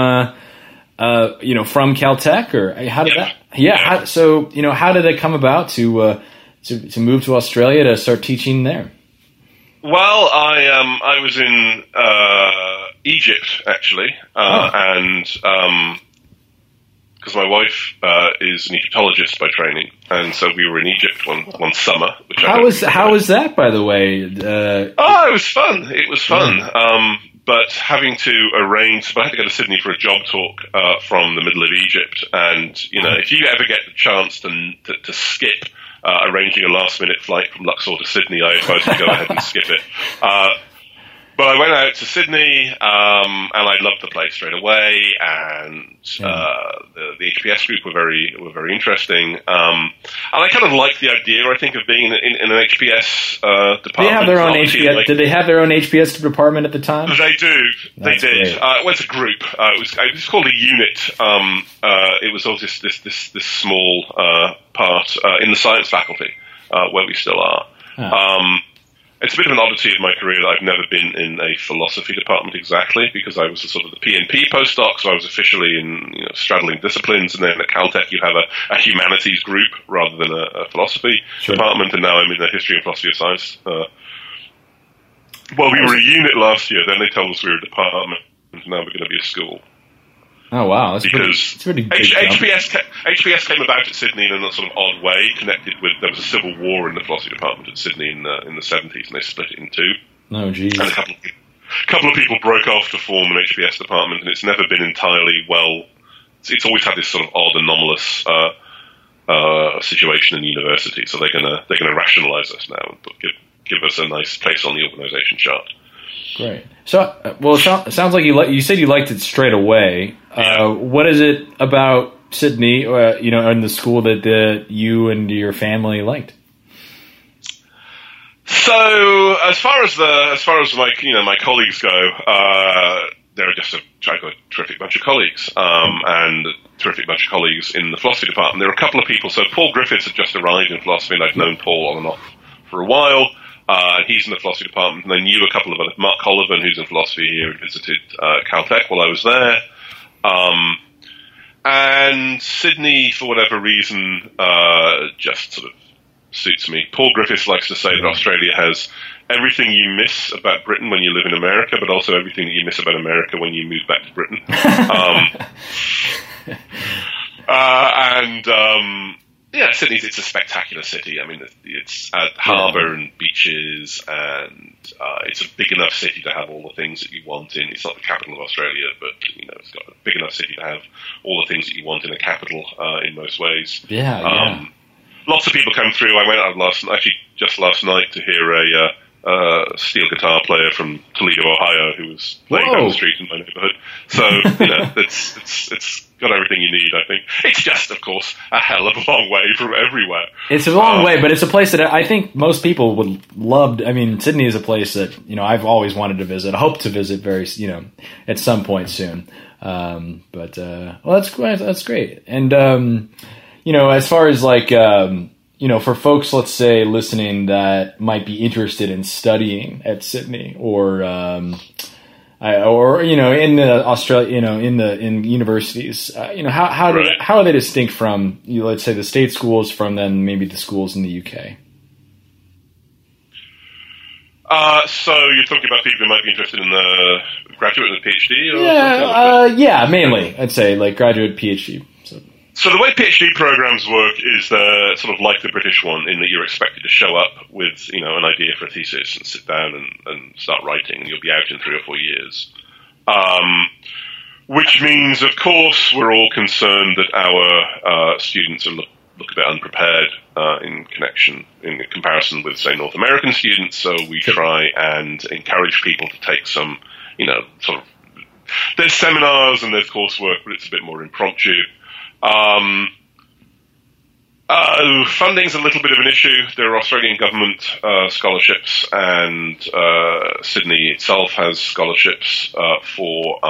Caltech, or how did that? Yeah. How did it come about to move to Australia to start teaching there? Well, I was in, Egypt actually, and, because my wife is an Egyptologist by training, and so we were in Egypt one summer. How was that, by the way? It was fun. It was fun. But having to arrange, I had to go to Sydney for a job talk from the middle of Egypt, and if you ever get the chance to skip arranging a last-minute flight from Luxor to Sydney, I advise you to go ahead and skip it. But I went out to Sydney, and I loved the place straight away, and the HPS group were very interesting. And I kind of liked the idea, I think, of being in an HPS department. They have their own HPS. Did they have their own HPS department at the time? They do. They did. It was a group. It was called a unit. It was always this small part in the science faculty where we still are. It's a bit of an oddity in my career that I've never been in a philosophy department exactly, because I was sort of the PNP postdoc, so I was officially in straddling disciplines, and then at Caltech you have a humanities group rather than a philosophy department, and now I'm in the history and philosophy of science. Well, we were a unit last year, then they told us we were a department, and now we're going to be a school. Oh, wow. That's pretty big HPS came about at Sydney in a sort of odd way, connected with, there was a civil war in the philosophy department at Sydney in the 70s, and they split it in two. Oh, geez. And a couple of people broke off to form an HPS department, and it's never been entirely it's always had this sort of odd, anomalous situation in the university, so they're gonna rationalize us now and give us a nice place on the organization chart. Great. So, it sounds like you said you liked it straight away. What is it about Sydney, in the school that you and your family liked? So, as far as my colleagues go, they're just a terrific bunch of colleagues, and a terrific bunch of colleagues in the philosophy department. There are a couple of people. So, Paul Griffiths had just arrived in philosophy, and I've known Paul on and off for a while. And he's in the philosophy department, and I knew a couple of others. Mark Collivan, who's in philosophy here, visited Caltech while I was there. And Sydney, for whatever reason, just sort of suits me. Paul Griffiths likes to say that Australia has everything you miss about Britain when you live in America, but also everything that you miss about America when you move back to Britain. Yeah, Sydney's, it's a spectacular city. I mean, it's a harbour and beaches, and it's a big enough city to have all the things that you want in. It's not the capital of Australia, but, you know, it's got a big enough city to have all the things that you want in a capital in most ways. Yeah. Lots of people come through. I went out just last night to hear a steel guitar player from Toledo, Ohio, who was playing down the street in my neighborhood. So, you know, it's got everything you need, I think. It's just, of course, a hell of a long way from everywhere. It's a long way, but it's a place that I think most people would love. I mean, Sydney is a place that, you know, I've always wanted to visit. I hope to visit at some point soon. Well, that's great. And, you know, as far as like, you know, for folks, let's say, listening that might be interested in studying at Sydney or you know, in Australia, you know, in universities, you know, how are they distinct from, you know, let's say, the state schools from then maybe the schools in the UK? So you're talking about people who might be interested in the graduate and the PhD? Yeah, mainly, I'd say, like graduate, PhD. So the way PhD programs work is sort of like the British one, in that you're expected to show up with, you know, an idea for a thesis and sit down and start writing, and you'll be out in 3 or 4 years. Which means, of course, we're all concerned that our students look a bit unprepared in comparison with, say, North American students. So we try and encourage people to take some, you know, sort of. There's seminars and there's coursework, but it's a bit more impromptu. Funding's a little bit of an issue. There are Australian government scholarships, and Sydney itself has scholarships for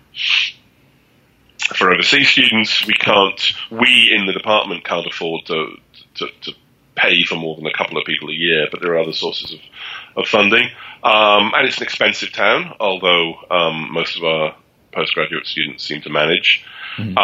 overseas students. We in the department can't afford to pay for more than a couple of people a year, but there are other sources of funding. And it's an expensive town, although most of our postgraduate students seem to manage. Mm-hmm.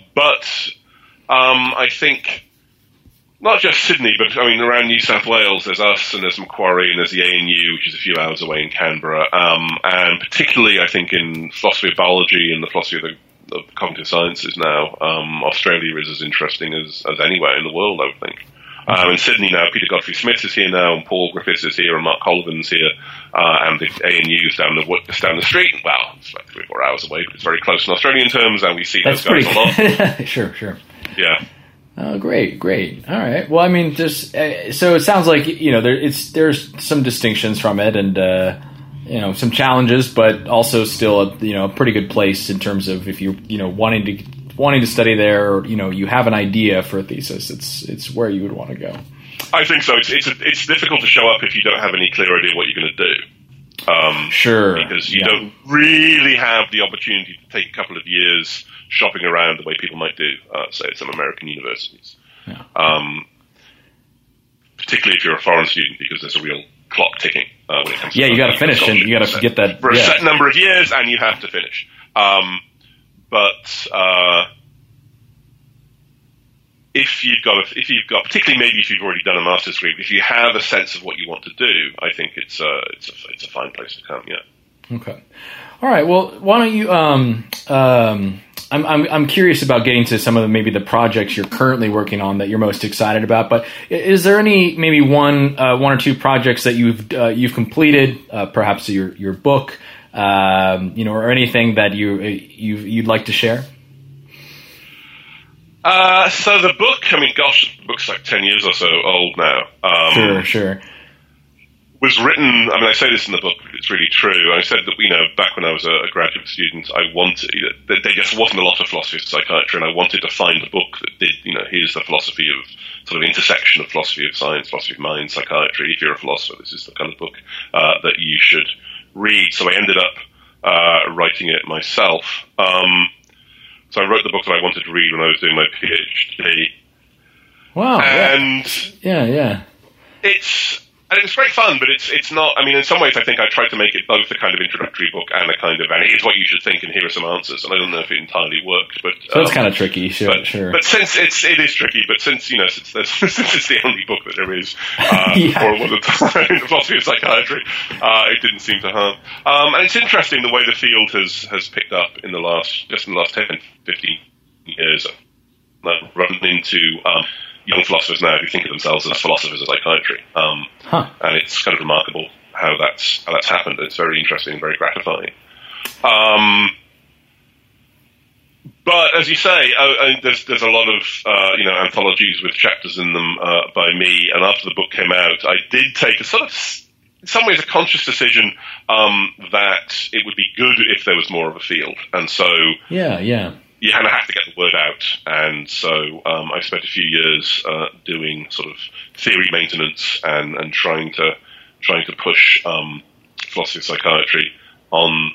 I think not just Sydney, but I mean around New South Wales, there's us and there's Macquarie and there's the ANU, which is a few hours away in Canberra. And particularly, I think in philosophy of biology and the philosophy of the cognitive sciences now, Australia is as interesting as anywhere in the world, I would think. In Sydney now, Peter Godfrey-Smith is here now, and Paul Griffiths is here, and Mark Collivan's here, and the ANU is down the street. Well, it's like 3 or 4 hours away, but it's very close in Australian terms, and we see those guys a lot. Sure. Yeah. Oh, great. All right. Well, I mean, so it sounds like, you know, there's some distinctions from it, and you know, some challenges, but also still a pretty good place in terms of if you know wanting to study there, or, you know, you have an idea for a thesis, it's where you would want to go. I think so. It's difficult to show up if you don't have any clear idea what you're going to do. Sure. Because you don't really have the opportunity to take a couple of years shopping around the way people might do, say, at some American universities. Yeah. Particularly if you're a foreign student, because there's a real clock ticking when it comes to you got to finish, and you got to get that for a set number of years, and you have to finish. If you've got, particularly maybe if you've already done a master's degree, if you have a sense of what you want to do, I think it's a fine place to come. Yeah. Okay. All right. Well, why don't you? I'm curious about getting to some of the projects you're currently working on that you're most excited about. But is there any maybe one or two projects that you've completed, perhaps your book, you know, or anything that you'd like to share? So the book, I mean, gosh, the book's like 10 years or so old now. Sure. Was written, I mean, I say this in the book, but it's really true. I said that, you know, back when I was a graduate student, I wanted, there just wasn't a lot of philosophy of psychiatry, and I wanted to find a book that did, you know, here's the philosophy of, sort of intersection of philosophy of science, philosophy of mind, psychiatry. If you're a philosopher, this is the kind of book that you should read. So I ended up writing it myself. So I wrote the book that I wanted to read when I was doing my PhD. Wow. And yeah. And it was great fun, but it's not. I mean, in some ways, I think I tried to make it both a kind of introductory book and a kind of, and here's what you should think, and here are some answers. And I don't know if it entirely worked, but so it's kind of tricky. Sure. But since it is tricky, but since since it's the only book that there is, or one of the philosophy of psychiatry, it didn't seem to harm. And it's interesting the way the field has picked up in the last 10, 15 years. I've run into young philosophers now who think of themselves as philosophers of psychiatry, and it's kind of remarkable how that's happened. It's very interesting and very gratifying. But as you say, there's a lot of anthologies with chapters in them by me, and after the book came out, I did take a sort of, in some ways, a conscious decision that it would be good if there was more of a field, and so you kind of have to get the word out, and so I spent a few years doing sort of theory maintenance and trying to push philosophy of psychiatry on,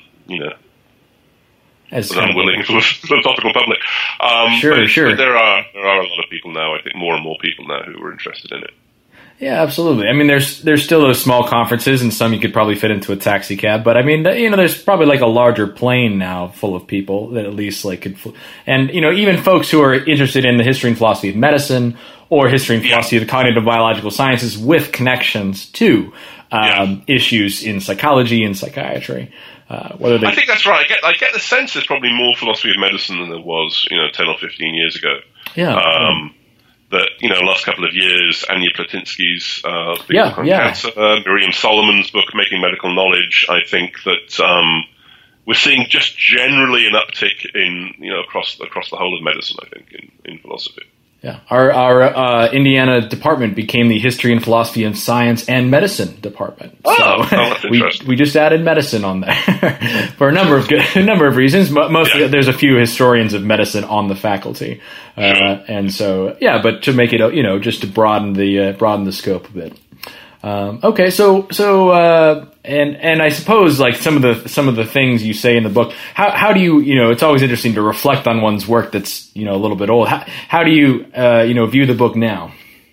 as an unwilling philosophical public. But there are a lot of people now. I think more and more people now who are interested in it. Yeah, absolutely. I mean, there's still those small conferences, and some you could probably fit into a taxi cab. But I mean, there's probably like a larger plane now full of people that at least like could, and even folks who are interested in the history and philosophy of medicine or history and philosophy of the cognitive biological sciences with connections to issues in psychology and psychiatry. I think that's right. I get the sense there's probably more philosophy of medicine than there was 10 or 15 years ago. That, last couple of years, Anya Platinsky's big book on cancer, Miriam Solomon's book, Making Medical Knowledge, I think that we're seeing just generally an uptick in, across the whole of medicine, I think, in philosophy. Yeah, our Indiana department became the History and Philosophy of Science and Medicine department. That's interesting. we just added medicine on there for a number of reasons. Mostly, there's a few historians of medicine on the faculty, and so but to make it just to broaden the scope a bit. Okay, so and I suppose like some of the things you say in the book, how do you it's always interesting to reflect on one's work that's a little bit old. How do you view the book now?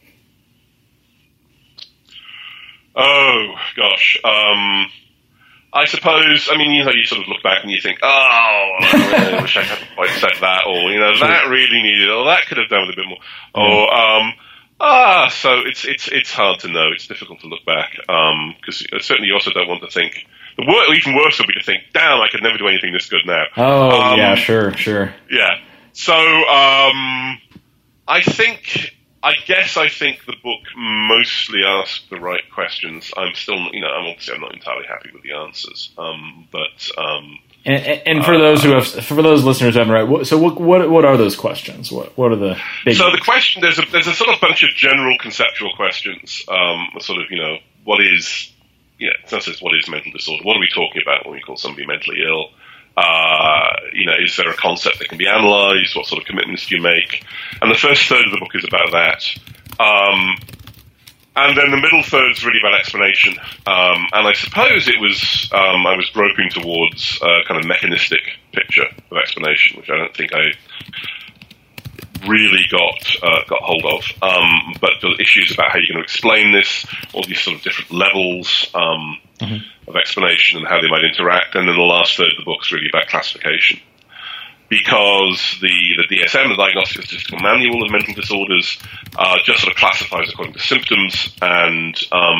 Oh gosh, I suppose you sort of look back and you think, I wish I hadn't quite said that, or that really needed, or that could have done with a bit more, or so it's hard to know. It's difficult to look back because certainly you also don't want to think. Even worse would be to think, "Damn, I could never do anything this good now." Oh, sure. Yeah. So I think the book mostly asked the right questions. I'm still, obviously I'm not entirely happy with the answers, And for those listeners who haven't read, so what are those questions? What are the big? So the question there's a sort of bunch of general conceptual questions. Sort of what is what is mental disorder? What are we talking about when we call somebody mentally ill? Is there a concept that can be analysed? What sort of commitments do you make? And the first third of the book is about that. And then the middle third is really about explanation. And I suppose it was, I was groping towards a kind of mechanistic picture of explanation, which I don't think I really got hold of. But the issues about how you're going to explain this, all these sort of different levels of explanation and how they might interact. And then the last third of the book is really about classification. Because the DSM, the Diagnostic and Statistical Manual of Mental Disorders, just sort of classifies according to symptoms, and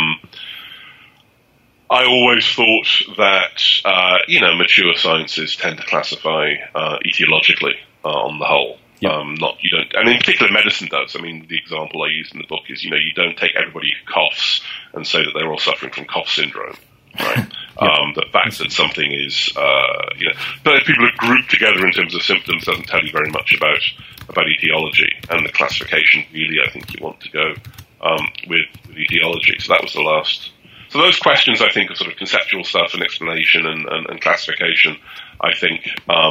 I always thought that mature sciences tend to classify etiologically on the whole. And in particular, medicine does. I mean, the example I used in the book is you don't take everybody who coughs and say that they're all suffering from cough syndrome. Right. The fact that something is, but if people are grouped together in terms of symptoms doesn't tell you very much about etiology, and the classification really, I think you want to go with etiology. So that was the last. So those questions, I think, are sort of conceptual stuff and explanation and classification. I think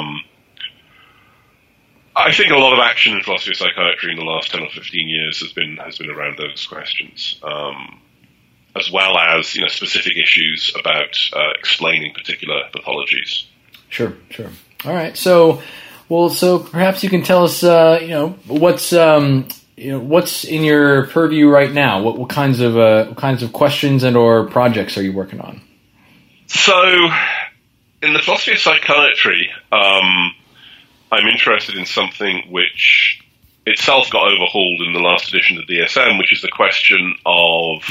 a lot of action in philosophy of psychiatry in the last 10 or 15 years has been around those questions. As well as specific issues about explaining particular pathologies. Sure. All right. So perhaps you can tell us, what's what's in your purview right now? What kinds of questions and or projects are you working on? So, in the philosophy of psychiatry, I'm interested in something which itself got overhauled in the last edition of the DSM, which is the question of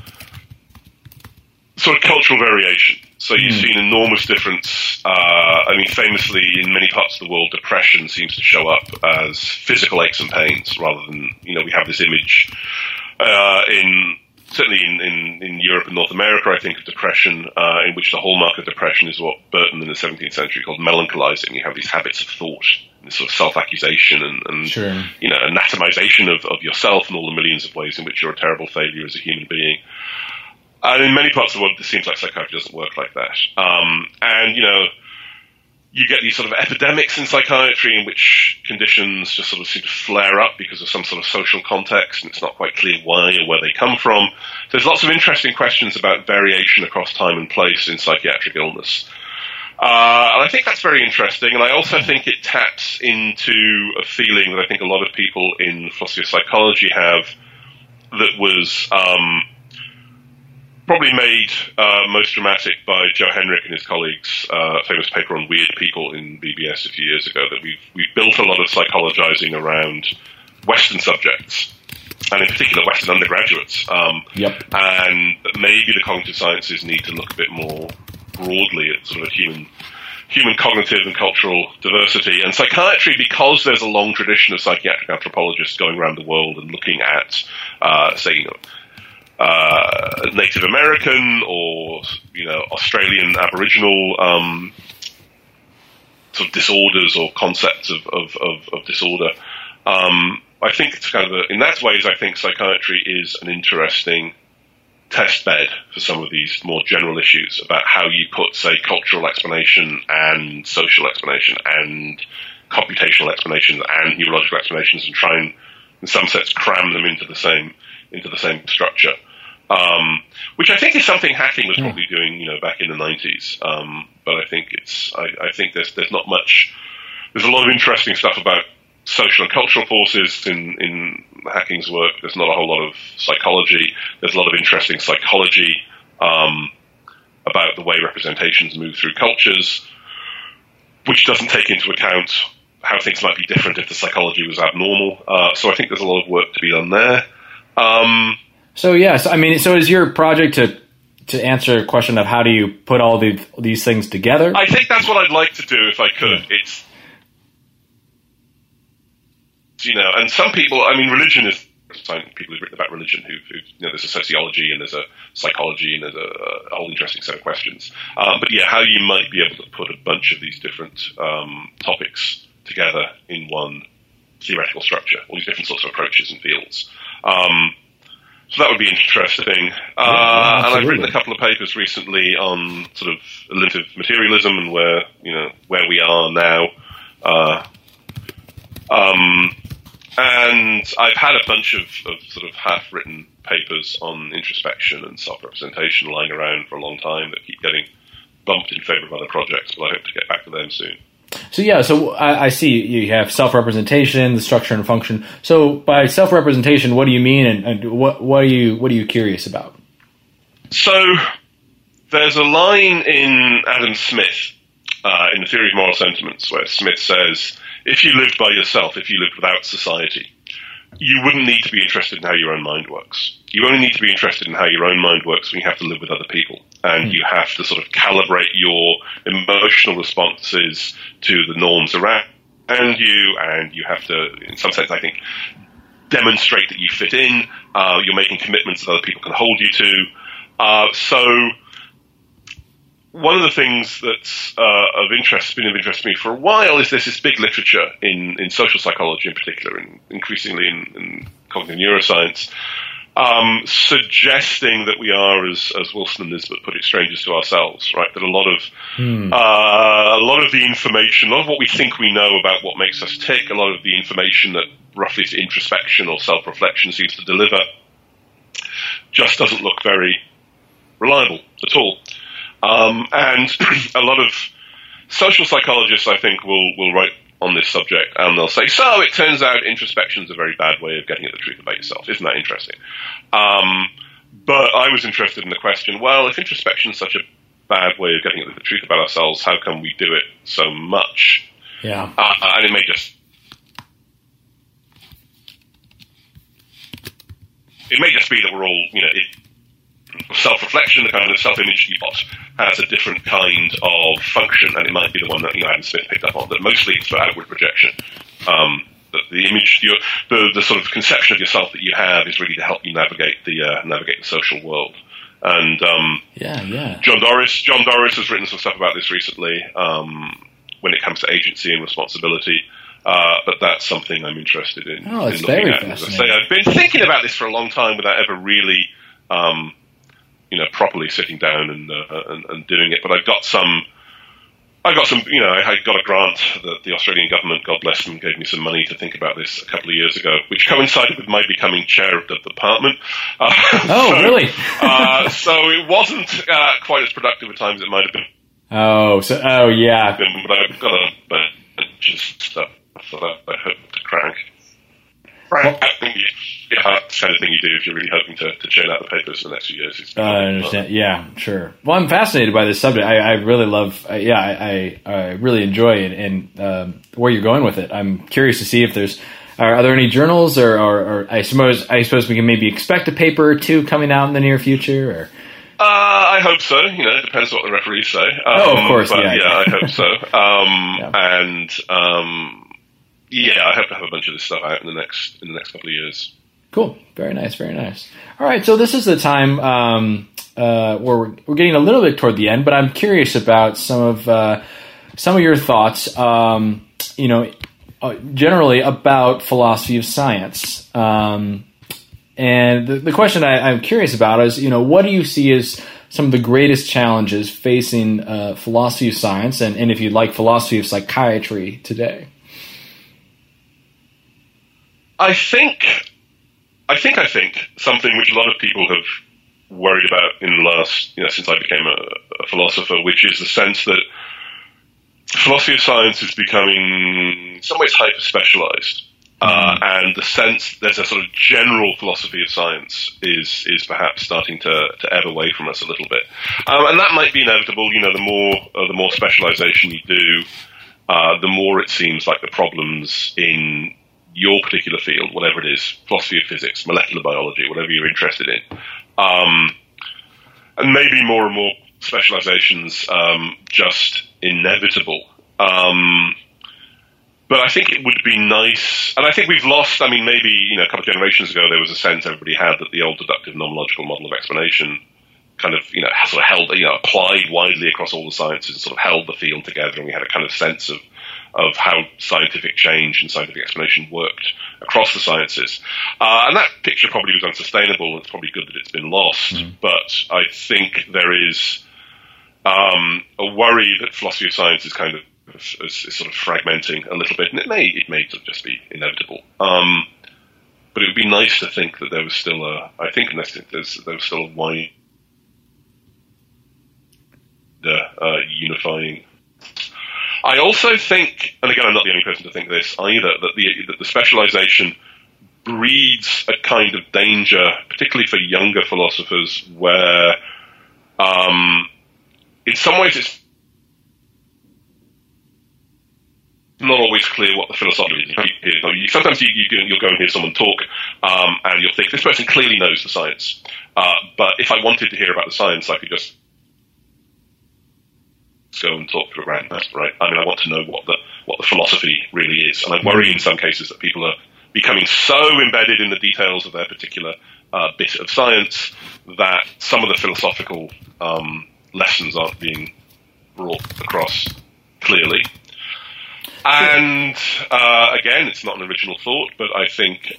sort of cultural variation. So you see an enormous difference. Famously, in many parts of the world, depression seems to show up as physical aches and pains rather than, we have this image certainly in Europe and North America, I think, of depression, in which the hallmark of depression is what Burton in the 17th century called melancholizing. You have these habits of thought, this sort of self-accusation and sure. anatomization of yourself and all the millions of ways in which you're a terrible failure as a human being. And in many parts of the world, it seems like psychiatry doesn't work like that. You get these sort of epidemics in psychiatry in which conditions just sort of seem to flare up because of some sort of social context, and it's not quite clear why or where they come from. So there's lots of interesting questions about variation across time and place in psychiatric illness. And I think that's very interesting, and I also think it taps into a feeling that I think a lot of people in philosophy of psychology have that was probably made most dramatic by Joe Henrich and his colleagues' famous paper on weird people in BBS a few years ago, that we've built a lot of psychologizing around Western subjects, and in particular Western undergraduates. And that maybe the cognitive sciences need to look a bit more broadly at sort of human cognitive and cultural diversity. And psychiatry, because there's a long tradition of psychiatric anthropologists going around the world and looking at, Native American or Australian Aboriginal sort of disorders or concepts of disorder. I think it's kind of in that ways, I think psychiatry is an interesting test bed for some of these more general issues about how you put, say, cultural explanation and social explanation and computational explanations and neurological explanations, and try and, in some sense, cram them into the same structure. Which I think is something hacking was probably doing, back in the 90s. But I think I think there's not much. There's a lot of interesting stuff about social and cultural forces in hacking's work. There's not a whole lot of psychology. There's a lot of interesting psychology about the way representations move through cultures, which doesn't take into account how things might be different if the psychology was abnormal. So I think there's a lot of work to be done there. So yes, so is your project to answer a question of how do you put all these things together? I think that's what I'd like to do if I could. It's, and some people, religion is, people who've written about religion who there's a sociology and there's a psychology and there's a whole interesting set of questions. But how you might be able to put a bunch of these different topics together in one theoretical structure, all these different sorts of approaches and fields. So that would be interesting. And I've written a couple of papers recently on sort of eliminative materialism and where we are now. And I've had a bunch of sort of half-written papers on introspection and self-representation lying around for a long time that keep getting bumped in favor of other projects, but I hope to get back to them soon. So I see you have self-representation, the structure and function. So by self-representation, what do you mean, and what are you curious about? So there's a line in Adam Smith in the Theory of Moral Sentiments where Smith says, if you lived by yourself, if you lived without society, you wouldn't need to be interested in how your own mind works. You only need to be interested in how your own mind works when you have to live with other people. And you have to sort of calibrate your emotional responses to the norms around you, and you have to, in some sense, I think, demonstrate that you fit in. You're making commitments that other people can hold you to. So one of the things that's been of interest to me for a while is there's this big literature in social psychology in particular, and increasingly in cognitive neuroscience, suggesting that we are, as Wilson and Nisbet put it, strangers to ourselves, right? That a lot of the information, a lot of what we think we know about what makes us tick, a lot of the information that roughly introspection or self-reflection seems to deliver, just doesn't look very reliable at all. And a lot of social psychologists, I think, will write on this subject, and they'll say, so it turns out introspection's a very bad way of getting at the truth about yourself. Isn't that interesting? But I was interested in the question, well, if introspection's such a bad way of getting at the truth about ourselves, how come we do it so much? Yeah. And it may just be that we're all, self-reflection, the kind of self-image you got, has a different kind of function, and it might be the one that Adam Smith picked up on, that mostly it's for outward projection. That the image, the sort of conception of yourself that you have is really to help you navigate the social world. And John Doris has written some stuff about this recently when it comes to agency and responsibility. But that's something I'm interested in. Oh, it's in very at. fascinating. As I say, I've been thinking about this for a long time without ever really, properly sitting down and doing it. But I got a grant that the Australian government, God bless them, gave me some money to think about this a couple of years ago, which coincided with my becoming chair of the department. Really? So it wasn't quite as productive a time as it might have been. Yeah. But I've got a bunch of stuff that I hope to crank. That's the kind of thing you do if you're really hoping to churn out the papers in the next few years. I understand. Yeah, sure. Well, I'm fascinated by this subject. I really love. I really enjoy it, and where you're going with it. I'm curious to see if are there any journals, or I suppose we can maybe expect a paper or two coming out in the near future, or. I hope so. It depends what the referees say. Of course. But I hope so. I hope to have a bunch of this stuff out in the next couple of years. Cool. Very nice. Very nice. All right. So this is the time where we're getting a little bit toward the end, but I'm curious about some of your thoughts. Generally about philosophy of science. And the question I'm curious about is, what do you see as some of the greatest challenges facing philosophy of science, and if you'd like, philosophy of psychiatry today? I think something which a lot of people have worried about in the last, since I became a philosopher, which is the sense that philosophy of science is becoming in some ways hyper-specialized. And the sense there's a sort of general philosophy of science is perhaps starting to ebb away from us a little bit. And that might be inevitable. The more specialization you do, the more it seems like the problems in your particular field, whatever it is, philosophy of physics, molecular biology, whatever you're interested in, and maybe more and more specializations just inevitable. But I think it would be nice, and I think we've lost, maybe, a couple of generations ago there was a sense everybody had that the old deductive nomological model of explanation kind of, sort of held, applied widely across all the sciences and sort of held the field together, and we had a kind of sense of how scientific change and scientific explanation worked across the sciences. And that picture probably was unsustainable, and it's probably good that it's been lost. But I think there is a worry that philosophy of science is kind of is sort of fragmenting a little bit, and it may sort of just be inevitable. But it would be nice to think that there was still there was still a wide unifying. I also think, and again, I'm not the only person to think this either, that the specialization breeds a kind of danger, particularly for younger philosophers, where in some ways it's not always clear what the philosophy is. Sometimes you'll go and hear someone talk, and you'll think, this person clearly knows the science. But if I wanted to hear about the science, I could just go and talk to a random person, right? I want to know what the philosophy really is. And I worry in some cases that people are becoming so embedded in the details of their particular bit of science that some of the philosophical lessons aren't being brought across clearly. And again, it's not an original thought, but I think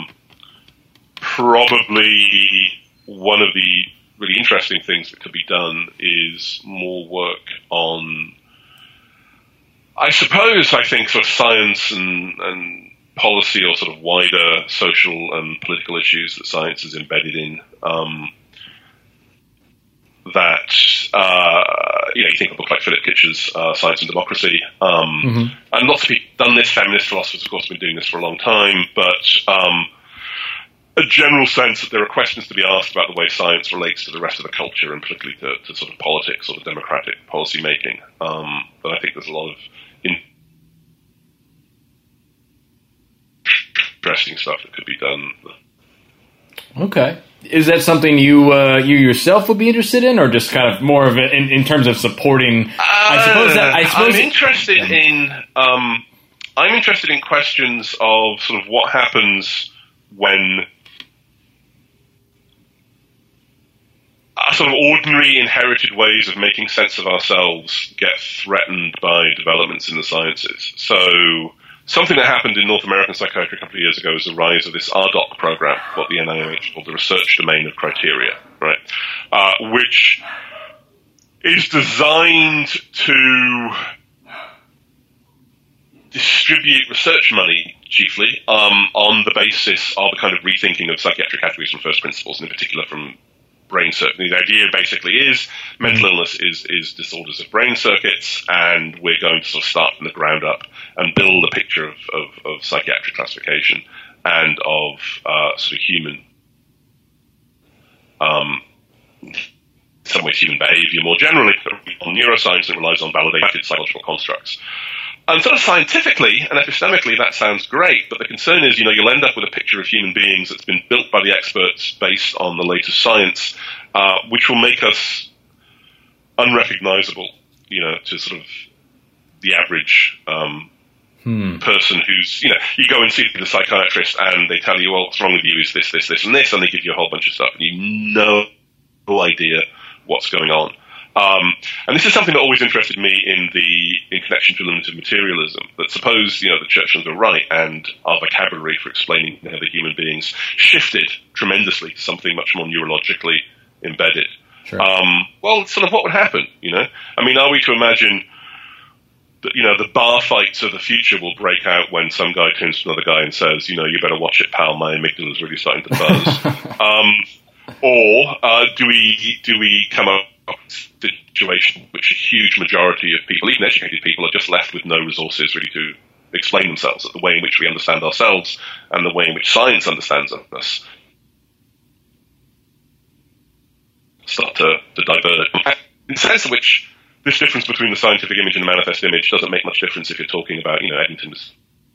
probably one of the really interesting things that could be done is more work on, I think sort of science and policy, or sort of wider social and political issues that science is embedded in. That you think of a book like Philip Kitcher's Science and Democracy, and lots of people have done this. Feminist philosophers, of course, have been doing this for a long time, but a general sense that there are questions to be asked about the way science relates to the rest of the culture, and particularly to sort of politics or democratic policy making. But I think there's a lot of interesting stuff that could be done. Okay. Is that something you yourself would be interested in, or just kind of more of it in terms of supporting? I'm interested in questions of sort of what happens when sort of ordinary inherited ways of making sense of ourselves get threatened by developments in the sciences. So something that happened in North American psychiatry a couple of years ago is the rise of this RDoC program, what the NIMH called the Research Domain of Criteria, right? Which is designed to distribute research money chiefly on the basis of a kind of rethinking of psychiatric categories from first principles, and in particular from brain circuits. The idea basically is mental illness is disorders of brain circuits, and we're going to sort of start from the ground up and build a picture of psychiatric classification and of sort of human, in some ways human behavior more generally, on neuroscience that relies on validated psychological constructs. And sort of scientifically and epistemically, that sounds great, but the concern is, you'll end up with a picture of human beings that's been built by the experts based on the latest science, which will make us unrecognizable, to sort of the average person who's, you go and see the psychiatrist and they tell you, well, what's wrong with you is this, this, this, and this, and they give you a whole bunch of stuff, and you know no idea what's going on. And this is something that always interested me in connection to limited materialism, that suppose, the Churchians were right and our vocabulary for explaining the human beings shifted tremendously to something much more neurologically embedded. Sure. Well, sort of what would happen, I mean, are we to imagine that, the bar fights of the future will break out when some guy turns to another guy and says, you better watch it, pal, my amygdala's really starting to buzz. Or do we come up with a situation in which a huge majority of people, even educated people, are just left with no resources really to explain themselves, that the way in which we understand ourselves and the way in which science understands us start to diverge. In the sense in which this difference between the scientific image and the manifest image doesn't make much difference if you're talking about, Eddington's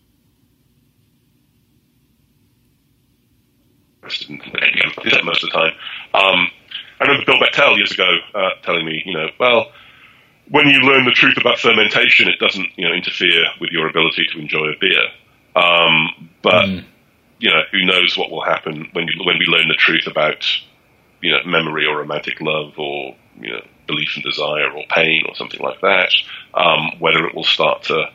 most of the time. I remember Bill Bechtel years ago telling me, well, when you learn the truth about fermentation, it doesn't, interfere with your ability to enjoy a beer. But who knows what will happen when we learn the truth about, memory or romantic love or, belief and desire or pain or something like that, whether it will start to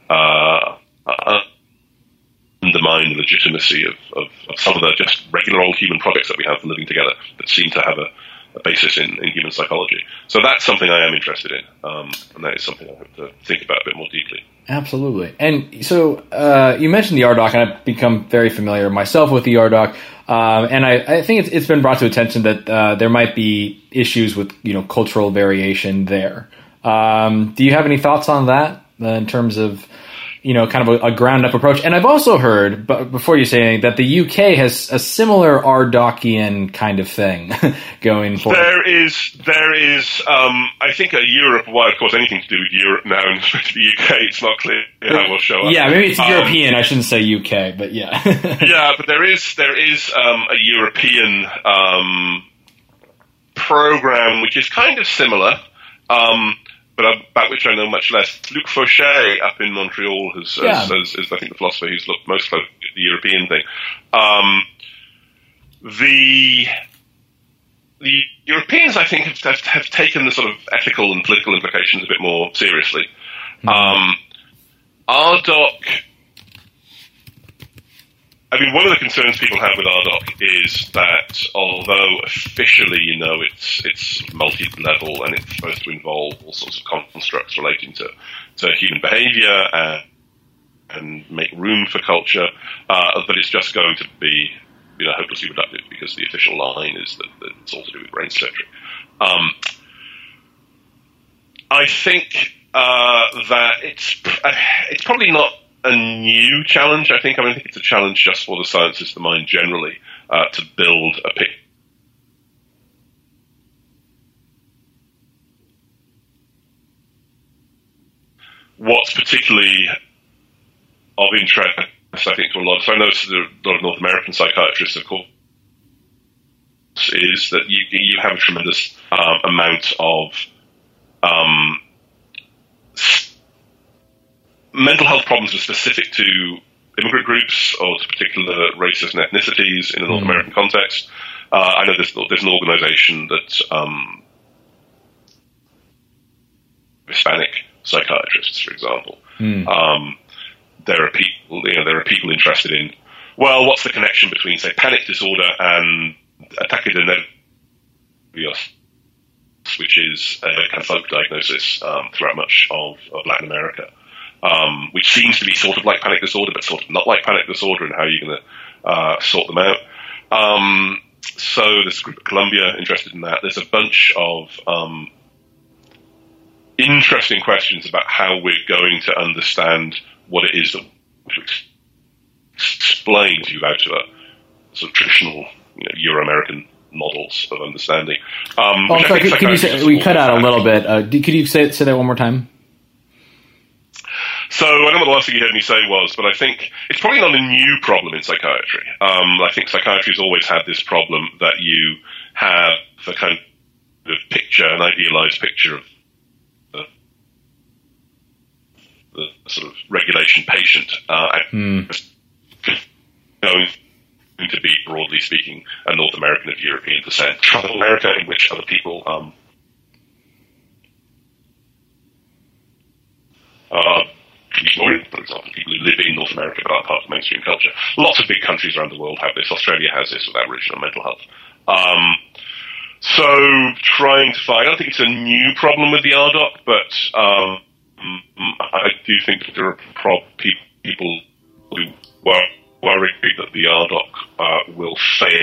undermine the legitimacy of some of the just regular old human projects that we have for living together that seem to have a basis in human psychology. So that's something I am interested in, and that is something I have to think about a bit more deeply. Absolutely. And so you mentioned the RDoC, and I've become very familiar myself with the RDoC, and I think it's been brought to attention that there might be issues with cultural variation there. Do you have any thoughts on that in terms of kind of a ground-up approach? And I've also heard, but before you say anything, that the UK has a similar RDoCian kind of thing going forward. There is. I think Europe, well, of course, anything to do with Europe now, and especially the UK, it's not clear how it will show up. Yeah, maybe it's European. I shouldn't say UK, but yeah. Yeah, but there is a European program which is kind of similar. But about which I know much less. Luc Fauché up in Montreal is I think the philosopher who's looked most closely at the European thing. The Europeans, I think, have taken the sort of ethical and political implications a bit more seriously. RDoC, I mean, one of the concerns people have with RDoC is that although officially, it's multi-level and it's supposed to involve all sorts of constructs relating to human behavior and make room for culture, that it's just going to be, hopelessly reductive because the official line is that it's all to do with brain surgery. I think that it's probably not a new challenge. I think it's a challenge just for the sciences of the mind generally to build a picture. What's particularly of interest, I think, to a lot. So I know a lot of North American psychiatrists, of course, is that you have a tremendous amount of mental health problems that are specific to immigrant groups or to particular races and ethnicities in the North American context. I know there's an organization that Hispanic psychiatrists, for example. There are people interested in, well, what's the connection between, say, panic disorder and ataque de nervios, which is a kind of folk diagnosis throughout much of Latin America, which seems to be sort of like panic disorder, but sort of not like panic disorder, and how you're going to sort them out. So there's a group at Columbia interested in that. There's a bunch of interesting questions about how we're going to understand what it is that to explain to you out of a sort of traditional Euro-American models of understanding. Sorry, can you say, we cut out a little bit. Could you say that one more time? So I don't know what the last thing you heard me say was, but I think it's probably not a new problem in psychiatry. I think psychiatry has always had this problem that you have a kind of picture, an idealized picture of the sort of regulation patient, going to be, broadly speaking, a North American of European descent. South America, in which other people for example, people who live in North America but aren't part of mainstream culture. Lots of big countries around the world have this. Australia has this with Aboriginal mental health. So trying to find, I don't think it's a new problem with the RDoC, but I do think that there are people who worry that the RDoC will fail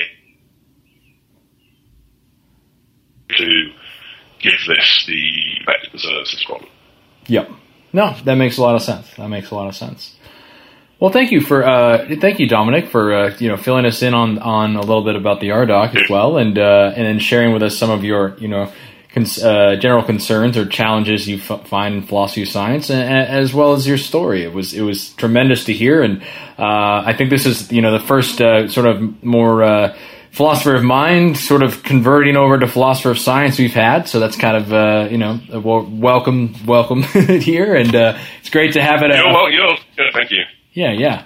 to give this the effect it deserves, this problem. Yep. No, that makes a lot of sense. Well, thank you, Dominic, for filling us in on a little bit about the RDoC as well, and then sharing with us some of your general concerns or challenges you find in philosophy of science, as well as your story. It was tremendous to hear, and I think this is the first sort of more philosopher of mind sort of converting over to philosopher of science we've had. So that's kind of welcome here, and it's great to have it. Thank you. Yeah.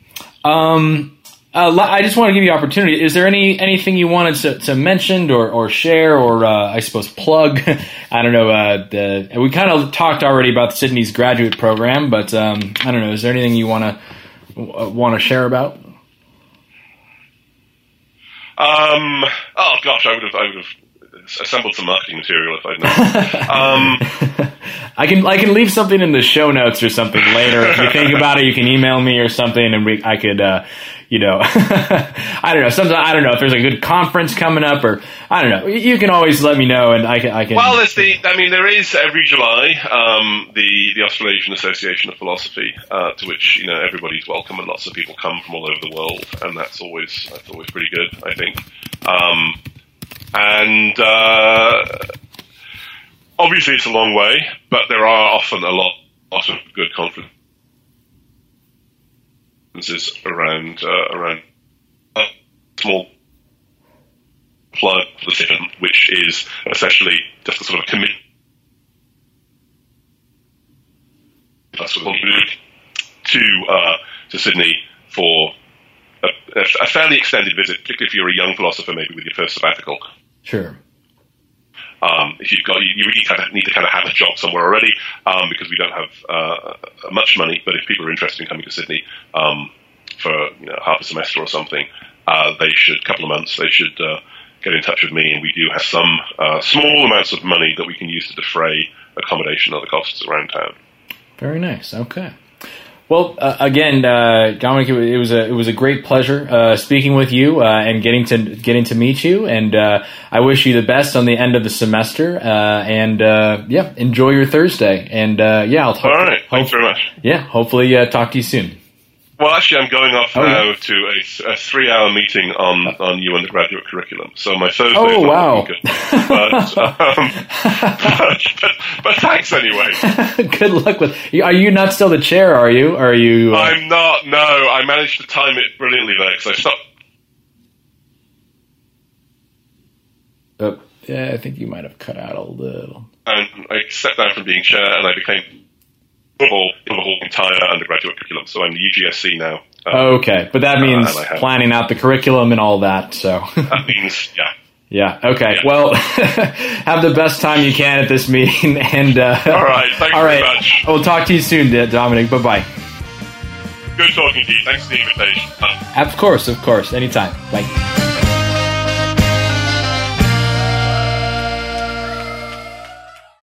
I just want to give you opportunity. Is there anything you wanted to mention or share or I suppose plug? I don't know. We kind of talked already about Sydney's graduate program, but I don't know. Is there anything you want to share about? Oh gosh, I would have assembled some marketing material if I'd known. I can leave something in the show notes or something later. If you think about it, you can email me or something, and I could, I don't know. Sometimes I don't know if there's a good conference coming up, or I don't know. You can always let me know, and I can. Well, there is every July the Australasian Association of Philosophy, to which everybody's welcome, and lots of people come from all over the world, and that's always pretty good, I think. And obviously it's a long way, but there are often a lot of good conferences around small plug for the system, which is essentially just a sort of committee to Sydney for a fairly extended visit, particularly if you're a young philosopher, maybe with your first sabbatical. Sure. If you really need to kind of have a job somewhere already, because we don't have much money. But if people are interested in coming to Sydney for half a semester or something, couple of months, they should get in touch with me, and we do have some small amounts of money that we can use to defray accommodation and other costs around town. Very nice. Okay. Well, again, Dominic, it was a great pleasure speaking with you and getting to meet you. And I wish you the best on the end of the semester. Enjoy your Thursday. And I'll talk. All right, thanks very much. Yeah, hopefully talk to you soon. Well, actually, I'm going off now to a 3-hour meeting on your undergraduate curriculum. So my Thursday is not looking good. But thanks anyway. Good luck with. Are you not still the chair? Are you? I'm not. No, I managed to time it brilliantly there because I stopped. Yeah, I think you might have cut out a little. And I stepped down from being chair, and I became the whole entire undergraduate curriculum. So I'm the UGSC now. Okay, but that means planning out the curriculum and all that. So that means, yeah. Yeah. Okay. Yeah. Well, have the best time you can at this meeting. And all right. Thanks very much. We'll talk to you soon, Dominic. Bye bye. Good talking to you. Thanks for the invitation. Of course. Anytime. Bye.